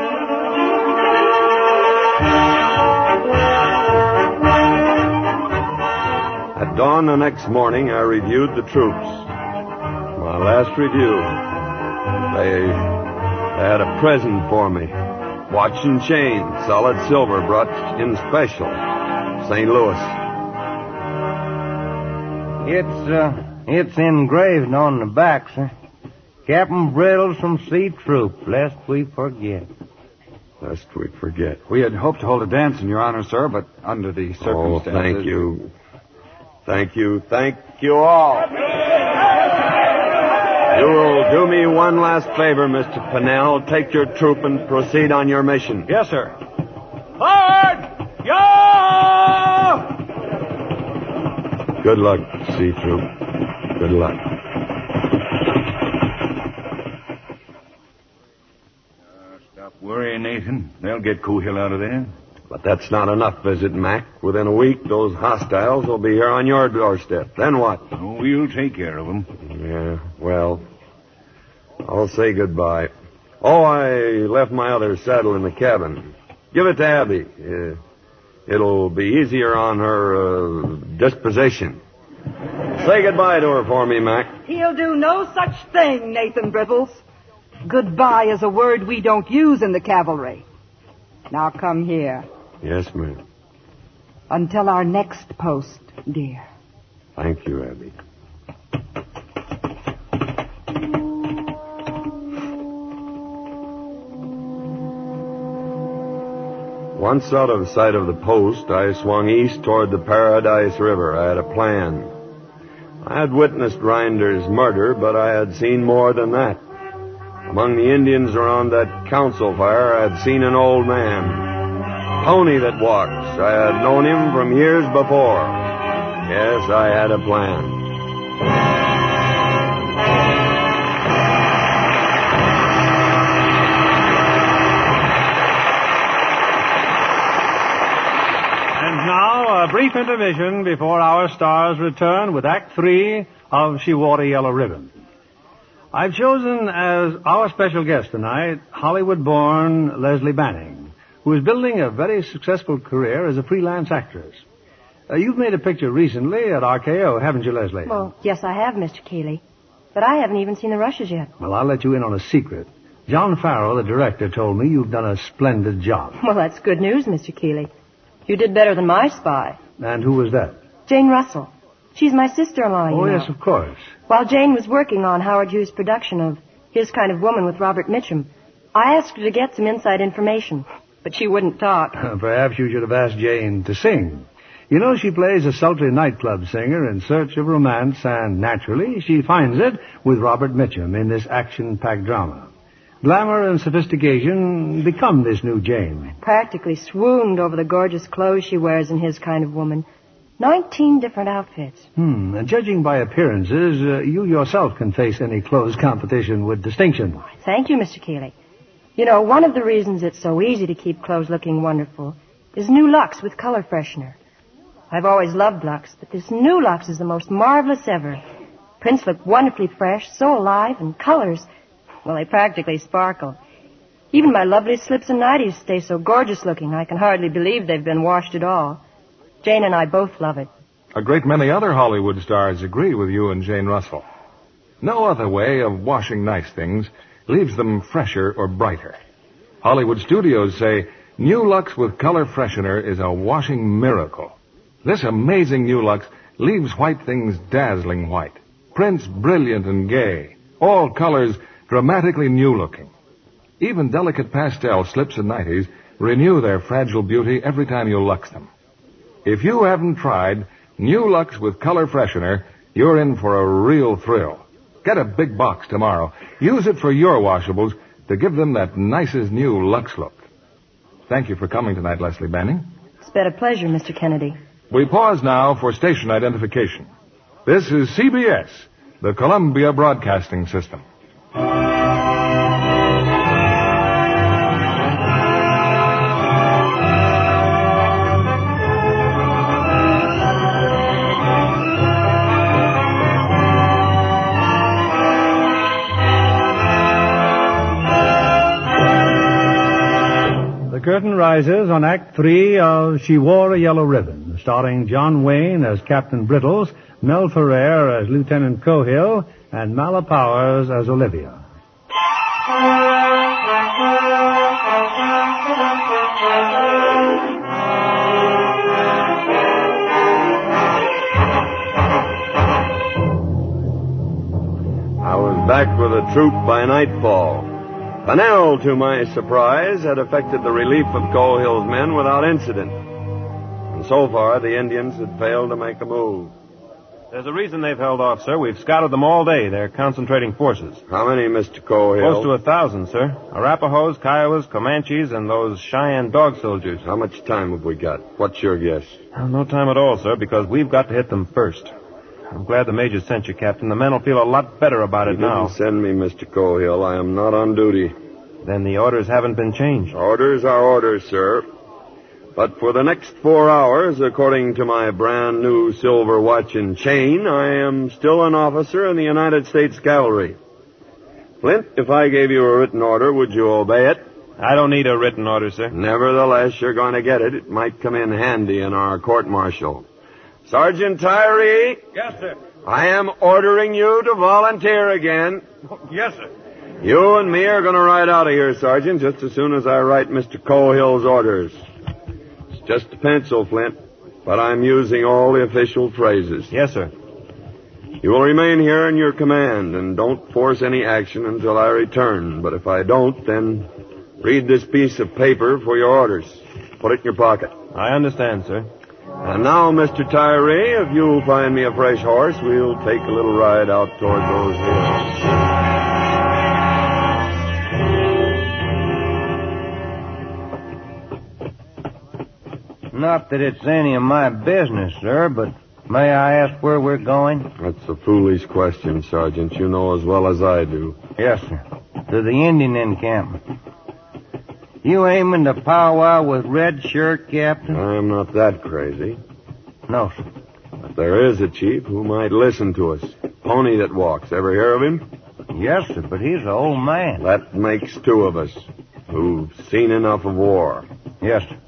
[SPEAKER 3] At dawn the next morning, I reviewed the troops. My last review. They, they had a present for me. Watch and chain, solid silver, brought in special. Saint Louis.
[SPEAKER 7] It's, uh, it's engraved on the back, sir. Captain Brittles from C Troop, lest we forget.
[SPEAKER 3] Lest we forget.
[SPEAKER 8] We had hoped to hold a dance in your honor, sir, but under the circumstances...
[SPEAKER 3] Oh, thank you. Thank you. Thank you all. You will do me one last favor, Mister Pennell. Take your troop and proceed on your mission.
[SPEAKER 8] Yes, sir.
[SPEAKER 4] Forward! Yo!
[SPEAKER 3] Good luck, C Troop. Good luck.
[SPEAKER 6] Worry, Nathan. They'll get Cohill out of there.
[SPEAKER 3] But that's not enough, is it, Mac? Within a week, those hostiles will be here on your doorstep. Then what?
[SPEAKER 6] Oh, we'll take care of them.
[SPEAKER 3] Yeah, well, I'll say goodbye. Oh, I left my other saddle in the cabin. Give it to Abby. Uh, it'll be easier on her uh, disposition. Say goodbye to her for me, Mac.
[SPEAKER 10] He'll do no such thing, Nathan Brittles. Goodbye is a word we don't use in the cavalry. Now come here.
[SPEAKER 3] Yes, ma'am.
[SPEAKER 10] Until our next post, dear.
[SPEAKER 3] Thank you, Abby. Once out of sight of the post, I swung east toward the Paradise River. I had a plan. I had witnessed Reinder's murder, but I had seen more than that. Among the Indians around that council fire, I had seen an old man. Pony that walks. I had known him from years before. Yes, I had a plan.
[SPEAKER 2] And now, a brief brief intermission before our stars return with Act Three of She Wore a Yellow Ribbon. I've chosen as our special guest tonight Hollywood-born Leslie Banning, who is building a very successful career as a freelance actress. Uh, you've made a picture recently at R K O, haven't you, Leslie?
[SPEAKER 12] Well, yes, I have, Mister Keeley. But I haven't even seen the rushes yet.
[SPEAKER 2] Well, I'll let you in on a secret. John Farrell, the director, told me you've done a splendid job.
[SPEAKER 12] Well, that's good news, Mister Keeley. You did better than my spy.
[SPEAKER 2] And who was that?
[SPEAKER 12] Jane Russell. She's my sister-in-law, you
[SPEAKER 2] Oh,
[SPEAKER 12] know.
[SPEAKER 2] yes, of course.
[SPEAKER 12] While Jane was working on Howard Hughes' production of His Kind of Woman with Robert Mitchum, I asked her to get some inside information, but she wouldn't talk.
[SPEAKER 2] Perhaps you should have asked Jane to sing. You know, she plays a sultry nightclub singer in search of romance, and naturally, she finds it with Robert Mitchum in this action-packed drama. Glamour and sophistication become this new Jane.
[SPEAKER 12] Practically swooned over the gorgeous clothes she wears in His Kind of Woman. Nineteen different outfits.
[SPEAKER 2] Hmm, and judging by appearances, uh, you yourself can face any clothes competition with distinction.
[SPEAKER 12] Thank you, Mister Keeley. You know, one of the reasons it's so easy to keep clothes looking wonderful is New Lux with color freshener. I've always loved Lux, but this new Lux is the most marvelous ever. Prints look wonderfully fresh, so alive, and colors, well, they practically sparkle. Even my lovely slips and nighties stay so gorgeous looking, I can hardly believe they've been washed at all. Jane and I both love it.
[SPEAKER 1] A great many other Hollywood stars agree with you and Jane Russell. No other way of washing nice things leaves them fresher or brighter. Hollywood studios say New Lux with color freshener is a washing miracle. This amazing New Lux leaves white things dazzling white, prints brilliant and gay, all colors dramatically new-looking. Even delicate pastel slips and nighties renew their fragile beauty every time you Lux them. If you haven't tried New Lux with color freshener, you're in for a real thrill. Get a big box tomorrow. Use it for your washables to give them that nicest new Lux look. Thank you for coming tonight, Leslie Banning.
[SPEAKER 12] It's been a pleasure, Mister Kennedy.
[SPEAKER 1] We pause now for station identification. This is C B S, the Columbia Broadcasting System.
[SPEAKER 2] The curtain rises on Act Three of She Wore a Yellow Ribbon, starring John Wayne as Captain Brittles, Mel Ferrer as Lieutenant Cohill, and Mala Powers as Olivia.
[SPEAKER 3] I was back with the troop by nightfall. Fennell, to my surprise, had effected the relief of Cohill's men without incident. And so far, the Indians had failed to make a move.
[SPEAKER 5] There's a reason they've held off, sir. We've scouted them all day. They're concentrating forces.
[SPEAKER 3] How many, Mister Cohill?
[SPEAKER 5] Close to a thousand, sir. Arapahoes, Kiowas, Comanches, and those Cheyenne dog soldiers.
[SPEAKER 3] How much time have we got? What's your guess?
[SPEAKER 5] Well, no time at all, sir, because we've got to hit them first. I'm glad the Major sent you, Captain. The men will feel a lot better about it
[SPEAKER 3] you
[SPEAKER 5] now.
[SPEAKER 3] Didn't send me, Mister Cohill. I am not on duty.
[SPEAKER 5] Then the orders haven't been changed.
[SPEAKER 3] Orders are orders, sir. But for the next four hours, according to my brand new silver watch and chain, I am still an officer in the United States Cavalry. Flint, if I gave you a written order, would you obey it?
[SPEAKER 5] I don't need a written order, sir.
[SPEAKER 3] Nevertheless, you're going to get it. It might come in handy in our court-martial. Sergeant Tyree?
[SPEAKER 4] Yes, sir.
[SPEAKER 3] I am ordering you to volunteer again.
[SPEAKER 4] Yes, sir.
[SPEAKER 3] You and me are going to ride out of here, Sergeant, just as soon as I write Mister Cohill's orders. It's just a pencil, Flint, but I'm using all the official phrases.
[SPEAKER 5] Yes, sir.
[SPEAKER 3] You will remain here in your command, and don't force any action until I return. But if I don't, then read this piece of paper for your orders. Put it in your pocket.
[SPEAKER 5] I understand, sir.
[SPEAKER 3] And now, Mister Tyree, if you'll find me a fresh horse, we'll take a little ride out toward those hills.
[SPEAKER 7] Not that it's any of my business, sir, but may I ask where we're going?
[SPEAKER 3] That's a foolish question, Sergeant. You know as well as I do.
[SPEAKER 7] Yes, sir. To the Indian encampment. You aiming to powwow with Red Shirt, Captain?
[SPEAKER 3] I'm not that crazy.
[SPEAKER 7] No, sir.
[SPEAKER 3] But there is a chief who might listen to us. Pony that walks. Ever hear of him?
[SPEAKER 7] Yes, sir, but he's an old man.
[SPEAKER 3] That makes two of us who've seen enough of war.
[SPEAKER 7] Yes, sir.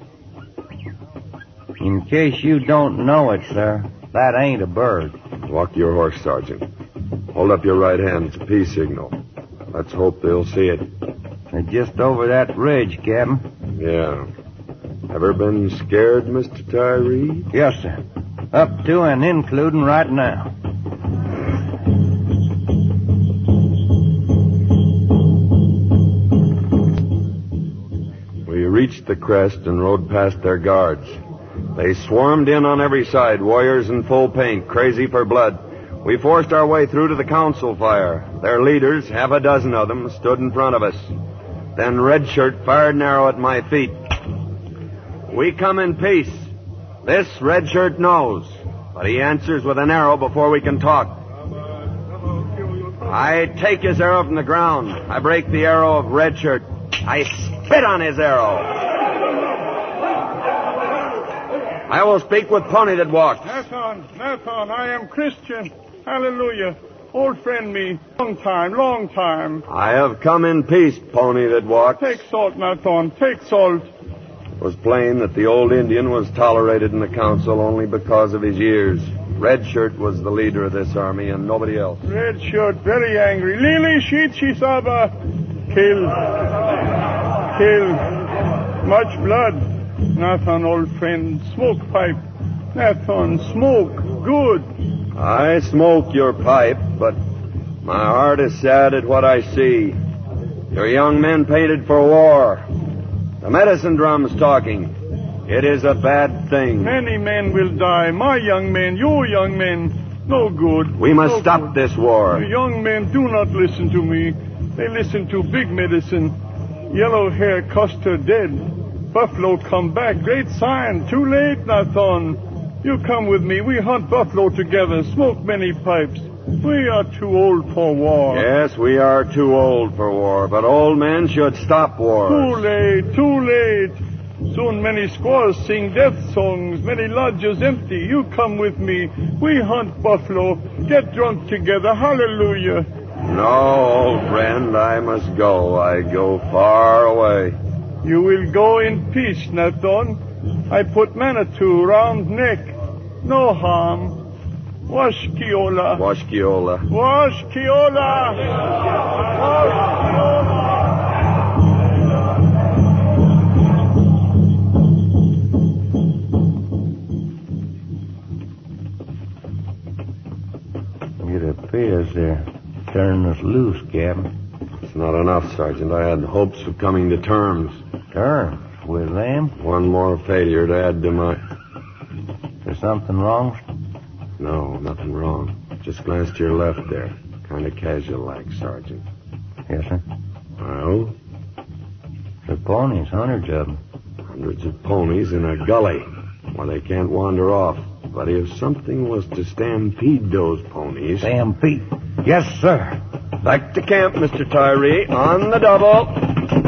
[SPEAKER 7] In case you don't know it, sir, that ain't a bird.
[SPEAKER 3] Walk your horse, Sergeant. Hold up your right hand. It's a peace signal. Let's hope they'll see it.
[SPEAKER 7] They're just over that ridge, Captain.
[SPEAKER 3] Yeah. Ever been scared, Mister Tyree?
[SPEAKER 7] Yes, sir. Up to and including right now.
[SPEAKER 3] We reached the crest and rode past their guards. They swarmed in on every side, warriors in full paint, crazy for blood. We forced our way through to the council fire. Their leaders, half a dozen of them, stood in front of us. Then Red Shirt fired an arrow at my feet. We come in peace. This Red Shirt knows, but he answers with an arrow before we can talk. I take his arrow from the ground. I break the arrow of Red Shirt. I spit on his arrow. I will speak with Pony that walks.
[SPEAKER 13] Nathan, Nathan, I am Christian. Hallelujah. Old friend me. Long time, long time.
[SPEAKER 3] I have come in peace, Pony that walks.
[SPEAKER 13] Take salt, Nathan. Take salt.
[SPEAKER 3] It was plain that the old Indian was tolerated in the council only because of his years. Red Shirt was the leader of this army and nobody else.
[SPEAKER 13] Red Shirt, very angry. Lili, sheet, shisaba. Kill. Kill. Much blood. Nathan, old friend, smoke pipe. Nathan, smoke. Good.
[SPEAKER 3] I smoke your pipe, but my heart is sad at what I see. Your young men painted for war. The medicine drum's talking. It is a bad thing.
[SPEAKER 13] Many men will die. My young men, your young men. No good.
[SPEAKER 3] We must
[SPEAKER 13] no
[SPEAKER 3] stop
[SPEAKER 13] good.
[SPEAKER 3] this war.
[SPEAKER 13] The young men do not listen to me. They listen to big medicine. Yellow hair Custer dead. Buffalo come back. Great sign. Too late, Nathan. You come with me. We hunt buffalo together. Smoke many pipes. We are too old for war.
[SPEAKER 3] Yes, we are too old for war, but old men should stop war.
[SPEAKER 13] Too late, too late. Soon many squaws sing death songs, many lodges empty. You come with me. We hunt buffalo. Get drunk together. Hallelujah.
[SPEAKER 3] No, old friend, I must go. I go far away.
[SPEAKER 13] You will go in peace, Nathan. I put Manitou round neck. No harm. Wash Kiola.
[SPEAKER 3] Wash Kiola.
[SPEAKER 13] Wash Kiola.
[SPEAKER 7] It appears they're turning us loose, Captain.
[SPEAKER 3] It's not enough, Sergeant. I had hopes of coming to terms.
[SPEAKER 7] Terms? With them?
[SPEAKER 3] One more failure to add to my...
[SPEAKER 7] Is there something wrong?
[SPEAKER 3] No, nothing wrong. Just glanced to your left there. Kind of casual-like, Sergeant.
[SPEAKER 7] Yes, sir.
[SPEAKER 3] Well?
[SPEAKER 7] The ponies, hundreds of them.
[SPEAKER 3] Hundreds of ponies in a gully where they can't wander off. But if something was to stampede those ponies...
[SPEAKER 7] Stampede? Yes, sir.
[SPEAKER 3] Back to camp, Mister Tyree. On the double.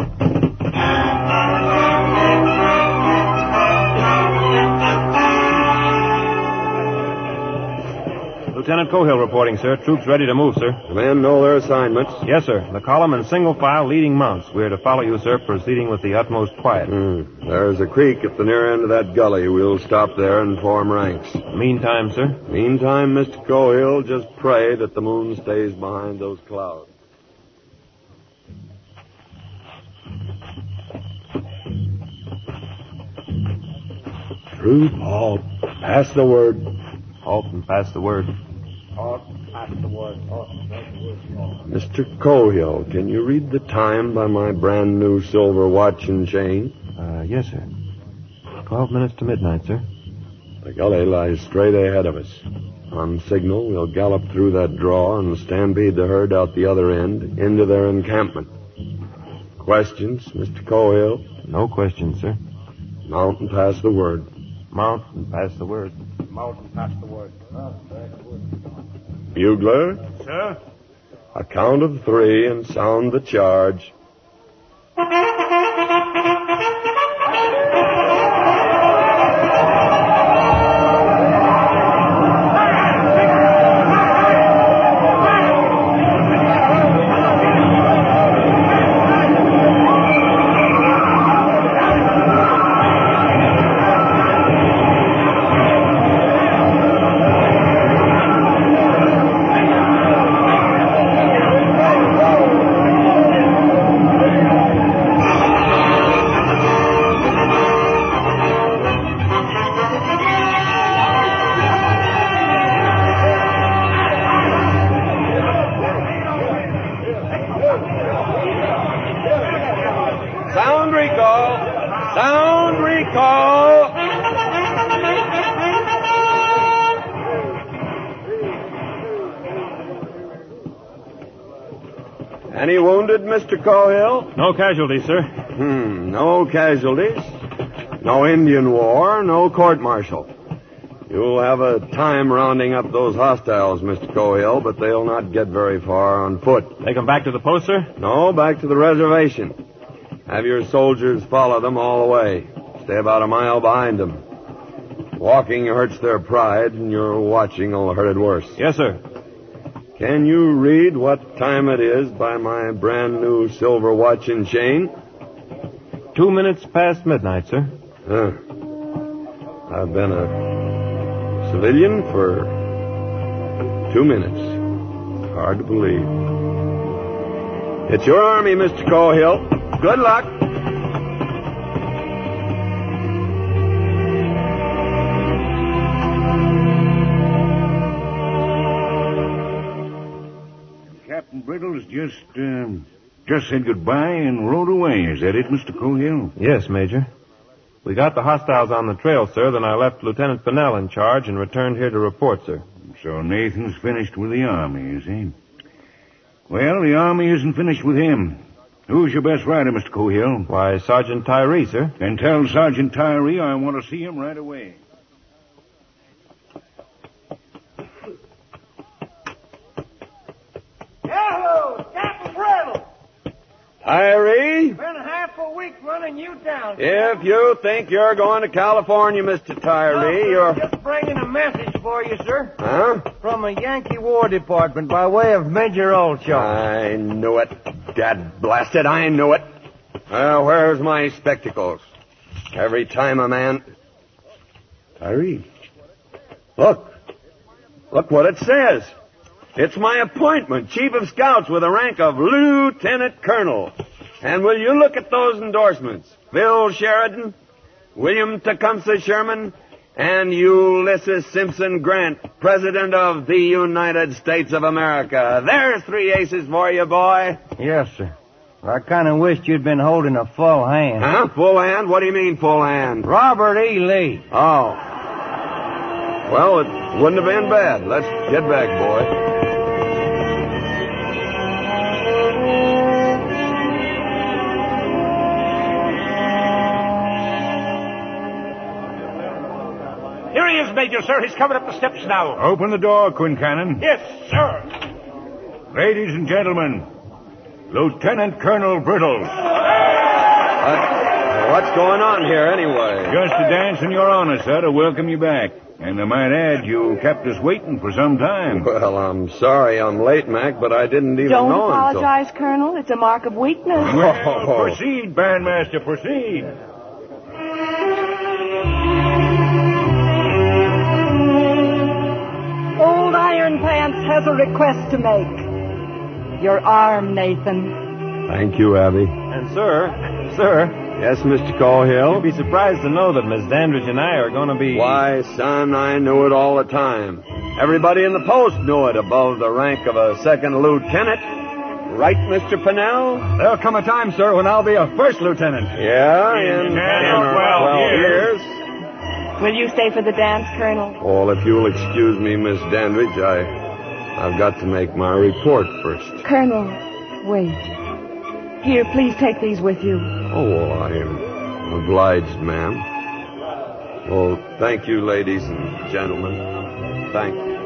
[SPEAKER 5] Lieutenant Cohill reporting, sir. Troops ready to move, sir.
[SPEAKER 3] The men know their assignments.
[SPEAKER 5] Yes, sir. The column in single file leading mounts. We're to follow you, sir, proceeding with the utmost quiet.
[SPEAKER 3] Mm. There's a creek at the near end of that gully. We'll stop there and form ranks.
[SPEAKER 5] Meantime, sir?
[SPEAKER 3] Meantime, Mister Cohill, just pray that the moon stays behind those clouds. Troop, halt. Pass the word.
[SPEAKER 5] Halt and pass the word.
[SPEAKER 13] Halt, pass the word. Halt, pass the word.
[SPEAKER 3] Mister Cohill, can you read the time by my brand new silver watch and chain?
[SPEAKER 5] Uh, yes, sir. Twelve minutes to midnight, sir.
[SPEAKER 3] The gully lies straight ahead of us. On signal, we'll gallop through that draw and stampede the herd out the other end into their encampment. Questions, Mister Cohill?
[SPEAKER 5] No questions, sir.
[SPEAKER 3] Mount and pass the word.
[SPEAKER 5] Mount and pass the word.
[SPEAKER 13] Mount and pass the word. Mount, pass the word.
[SPEAKER 3] Bugler?
[SPEAKER 13] Sir?
[SPEAKER 3] A count of three and sound the charge. Rico! Any wounded, Mister Cohill?
[SPEAKER 5] No casualties, sir.
[SPEAKER 3] Hmm, no casualties. No Indian war, no court-martial. You'll have a time rounding up those hostiles, Mister Cohill, but they'll not get very far on foot.
[SPEAKER 5] Take them back to the post, sir?
[SPEAKER 3] No, back to the reservation. Have your soldiers follow them all the way. Stay about a mile behind them. Walking hurts their pride, and your watching will hurt it worse.
[SPEAKER 5] Yes, sir.
[SPEAKER 3] Can you read what time it is by my brand new silver watch and chain?
[SPEAKER 5] Two minutes past midnight, sir.
[SPEAKER 3] Huh. I've been a civilian for two minutes. Hard to believe. It's your army, Mister Cohill. Good luck.
[SPEAKER 6] Captain Brittles just, um, just said goodbye and rode away. Is that it, Mister Cohill?
[SPEAKER 5] Yes, Major. We got the hostiles on the trail, sir. Then I left Lieutenant Fennell in charge and returned here to report, sir.
[SPEAKER 6] So Nathan's finished with the Army, is he? Well, the Army isn't finished with him. Who's your best rider, Mister Cohill?
[SPEAKER 5] Why, Sergeant Tyree, sir.
[SPEAKER 6] Then tell Sergeant Tyree I want to see him right away.
[SPEAKER 7] Hello, Captain Brittle.
[SPEAKER 3] Tyree?
[SPEAKER 7] Been half a week running you down.
[SPEAKER 3] If you think you're going to California, Mister Tyree,
[SPEAKER 7] no,
[SPEAKER 3] you're...
[SPEAKER 7] Just bringing a message for you, sir.
[SPEAKER 3] Huh?
[SPEAKER 7] From a Yankee War Department by way of Major Olshaw.
[SPEAKER 3] I knew it. Dad blasted, I knew it. Well, where's my spectacles? Every time a man... Tyree. Look. Look what it says. It's my appointment, Chief of Scouts with the rank of Lieutenant Colonel. And will you look at those endorsements? Phil Sheridan, William Tecumseh Sherman, and Ulysses Simpson Grant, President of the United States of America. There's three aces for you, boy.
[SPEAKER 7] Yes, sir. I kind of wished you'd been holding a full hand.
[SPEAKER 3] Huh? Full hand? What do you mean, full hand?
[SPEAKER 7] Robert E. Lee.
[SPEAKER 3] Oh. Well, it wouldn't have been bad. Let's get back, boy.
[SPEAKER 4] Here he is, Major, sir. He's coming up the steps now.
[SPEAKER 6] Open the door, Quincannon.
[SPEAKER 4] Yes, sir.
[SPEAKER 6] Ladies and gentlemen, Lieutenant Colonel Brittles.
[SPEAKER 3] Uh, what's going on here, anyway?
[SPEAKER 6] Just a dance in your honor, sir, to welcome you back. And I might add, you kept us waiting for some time.
[SPEAKER 3] Well, I'm sorry I'm late, Mac, but I didn't even
[SPEAKER 9] Don't
[SPEAKER 3] know
[SPEAKER 9] apologize, until... Colonel. It's a mark of weakness.
[SPEAKER 6] Well, oh. Proceed, Bandmaster, proceed.
[SPEAKER 10] Old Iron Pants has a request to make. Your arm, Nathan.
[SPEAKER 3] Thank you, Abby.
[SPEAKER 5] And, sir, sir...
[SPEAKER 3] Yes, Mister Cohill?
[SPEAKER 5] You'd be surprised to know that Miss Dandridge and I are going to be...
[SPEAKER 3] Why, son, I knew it all the time. Everybody in the post knew it above the rank of a second lieutenant. Right, Mister Pennell?
[SPEAKER 2] There'll come a time, sir, when I'll be a first lieutenant.
[SPEAKER 3] Yeah, in, in ten or twelve years.
[SPEAKER 9] years. Will you stay for the dance, Colonel?
[SPEAKER 3] Oh, if you'll excuse me, Miss Dandridge, I, I've got to make my report first.
[SPEAKER 9] Colonel, wait. Here, please take these with you.
[SPEAKER 3] Oh, well, I am obliged, ma'am. Well, thank you, ladies and gentlemen. Thank you.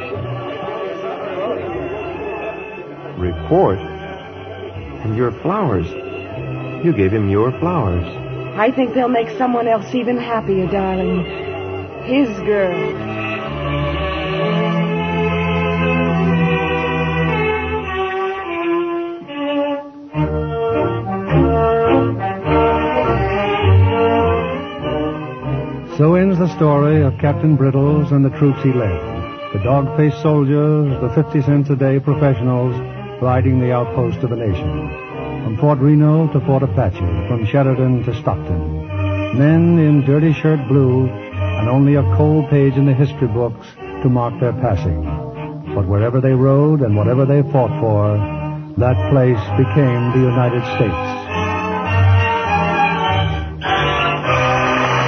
[SPEAKER 5] Report? And your flowers. You gave him your flowers.
[SPEAKER 9] I think they'll make someone else even happier, darling. His girl.
[SPEAKER 2] So ends the story of Captain Brittles and the troops he led. The dog-faced soldiers, the fifty cents a day professionals riding the outpost of the nation. From Fort Reno to Fort Apache, from Sheridan to Stockton. Men in dirty shirt blue and only a cold page in the history books to mark their passing. But wherever they rode and whatever they fought for, that place became the United States.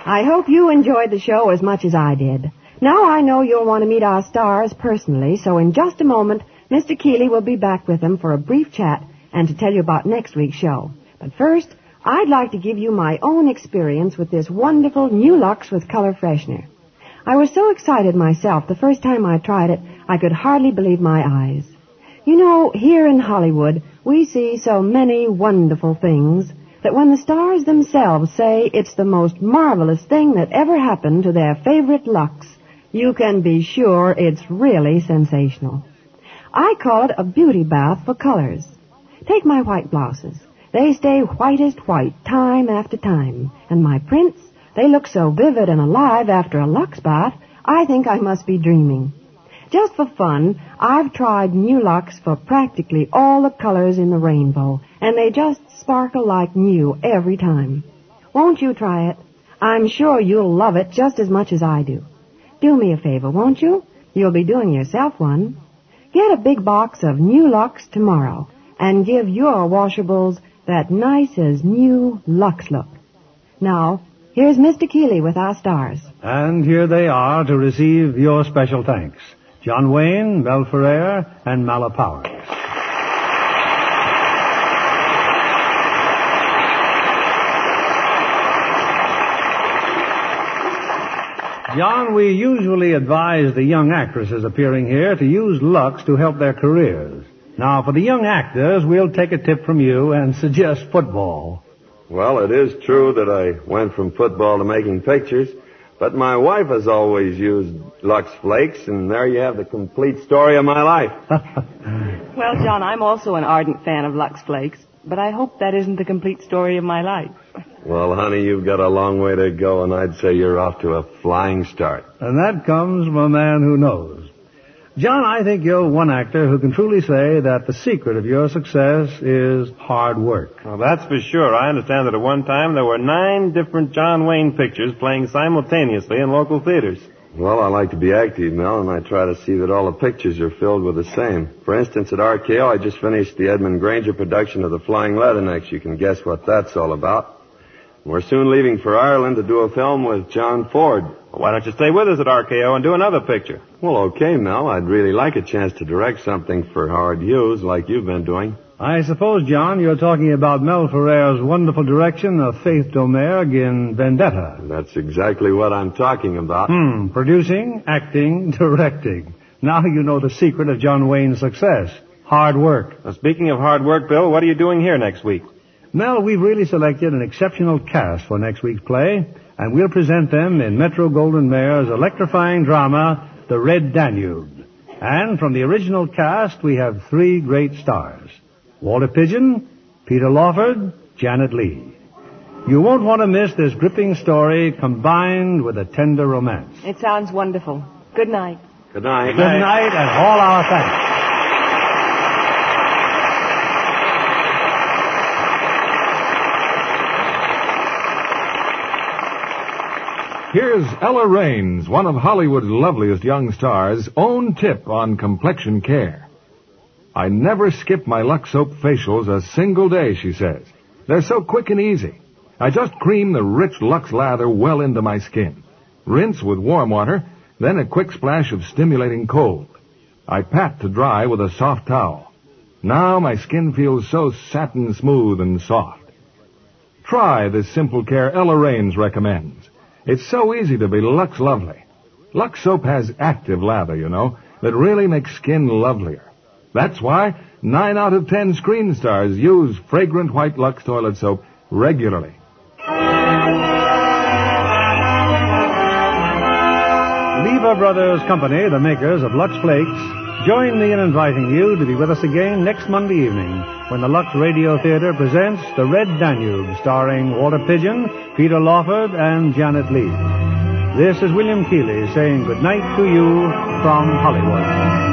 [SPEAKER 11] I hope you enjoyed the show as much as I did. Now I know you'll want to meet our stars personally, so in just a moment, Mister Keeley will be back with them for a brief chat and to tell you about next week's show. But first, I'd like to give you my own experience with this wonderful new Lux with color freshener. I was so excited myself the first time I tried it, I could hardly believe my eyes. You know, here in Hollywood, we see so many wonderful things that when the stars themselves say it's the most marvelous thing that ever happened to their favorite Lux, you can be sure it's really sensational. I call it a beauty bath for colors. Take my white blouses. They stay whitest white time after time. And my prints, they look so vivid and alive after a Lux bath, I think I must be dreaming. Just for fun, I've tried new Lux for practically all the colors in the rainbow, and they just sparkle like new every time. Won't you try it? I'm sure you'll love it just as much as I do. Do me a favor, won't you? You'll be doing yourself one. Get a big box of new Lux tomorrow and give your washables that nice as new Lux look. Now, here's Mister Keeley with our stars.
[SPEAKER 2] And here they are to receive your special thanks. John Wayne, Mel Ferrer, and Mala Powers. John, we usually advise the young actresses appearing here to use Lux to help their careers. Now, for the young actors, we'll take a tip from you and suggest football.
[SPEAKER 3] Well, it is true that I went from football to making pictures, but my wife has always used Lux Flakes, and there you have the complete story of my life.
[SPEAKER 9] Well, John, I'm also an ardent fan of Lux Flakes, but I hope that isn't the complete story of my life.
[SPEAKER 3] Well, honey, you've got a long way to go, and I'd say you're off to a flying start.
[SPEAKER 2] And that comes from a man who knows. John, I think you're one actor who can truly say that the secret of your success is hard work.
[SPEAKER 5] Well, that's for sure. I understand that at one time there were nine different John Wayne pictures playing simultaneously in local theaters.
[SPEAKER 3] Well, I like to be active, Mel, and I try to see that all the pictures are filled with the same. For instance, at R K O, I just finished the Edmund Granger production of The Flying Leathernecks. You can guess what that's all about. We're soon leaving for Ireland to do a film with John Ford.
[SPEAKER 5] Well, why don't you stay with us at R K O and do another picture?
[SPEAKER 3] Well, okay, Mel. I'd really like a chance to direct something for Howard Hughes like you've been doing.
[SPEAKER 2] I suppose, John, you're talking about Mel Ferrer's wonderful direction of Faith Domergue in Vendetta.
[SPEAKER 3] That's exactly what I'm talking about.
[SPEAKER 2] Hmm, producing, acting, directing. Now you know the secret of John Wayne's success. Hard work.
[SPEAKER 5] Now, speaking of hard work, Bill, what are you doing here next week?
[SPEAKER 2] Mel, we've really selected an exceptional cast for next week's play, and we'll present them in Metro-Goldwyn-Mayer's electrifying drama, The Red Danube. And from the original cast, we have three great stars. Walter Pidgeon, Peter Lawford, Janet Leigh. You won't want to miss this gripping story combined with a tender romance.
[SPEAKER 9] It sounds wonderful. Good night.
[SPEAKER 3] Good night.
[SPEAKER 2] Good night, and all our thanks.
[SPEAKER 1] Here's Ella Raines, one of Hollywood's loveliest young stars, own tip on complexion care. I never skip my Lux Soap facials a single day, she says. They're so quick and easy. I just cream the rich Lux lather well into my skin. Rinse with warm water, then a quick splash of stimulating cold. I pat to dry with a soft towel. Now my skin feels so satin smooth and soft. Try this simple care Ella Raines recommends. It's so easy to be Lux lovely. Lux Soap has active lather, you know, that really makes skin lovelier. That's why nine out of ten screen stars use fragrant white Lux toilet soap regularly.
[SPEAKER 2] Lever Brothers Company, the makers of Lux Flakes, join me in inviting you to be with us again next Monday evening when the Lux Radio Theater presents The Red Danube, starring Walter Pidgeon, Peter Lawford, and Janet Leigh. This is William Keeley saying good night to you from Hollywood.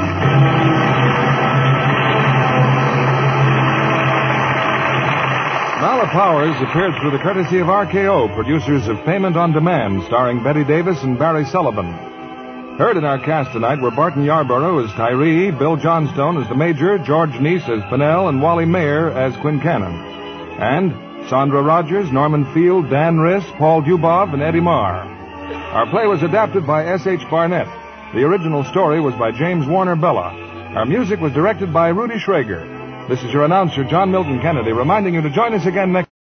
[SPEAKER 1] Mala Powers appeared through the courtesy of R K O, producers of Payment on Demand, starring Betty Davis and Barry Sullivan. Heard in our cast tonight were Barton Yarborough as Tyree, Bill Johnstone as the Major, George Neese as Pinnell, and Wally Mayer as Quincannon. And Sandra Rogers, Norman Field, Dan Riss, Paul Dubov, and Eddie Marr. Our play was adapted by S H. Barnett. The original story was by James Warner Bella. Our music was directed by Rudy Schrager. This is your announcer, John Milton Kennedy, reminding you to join us again next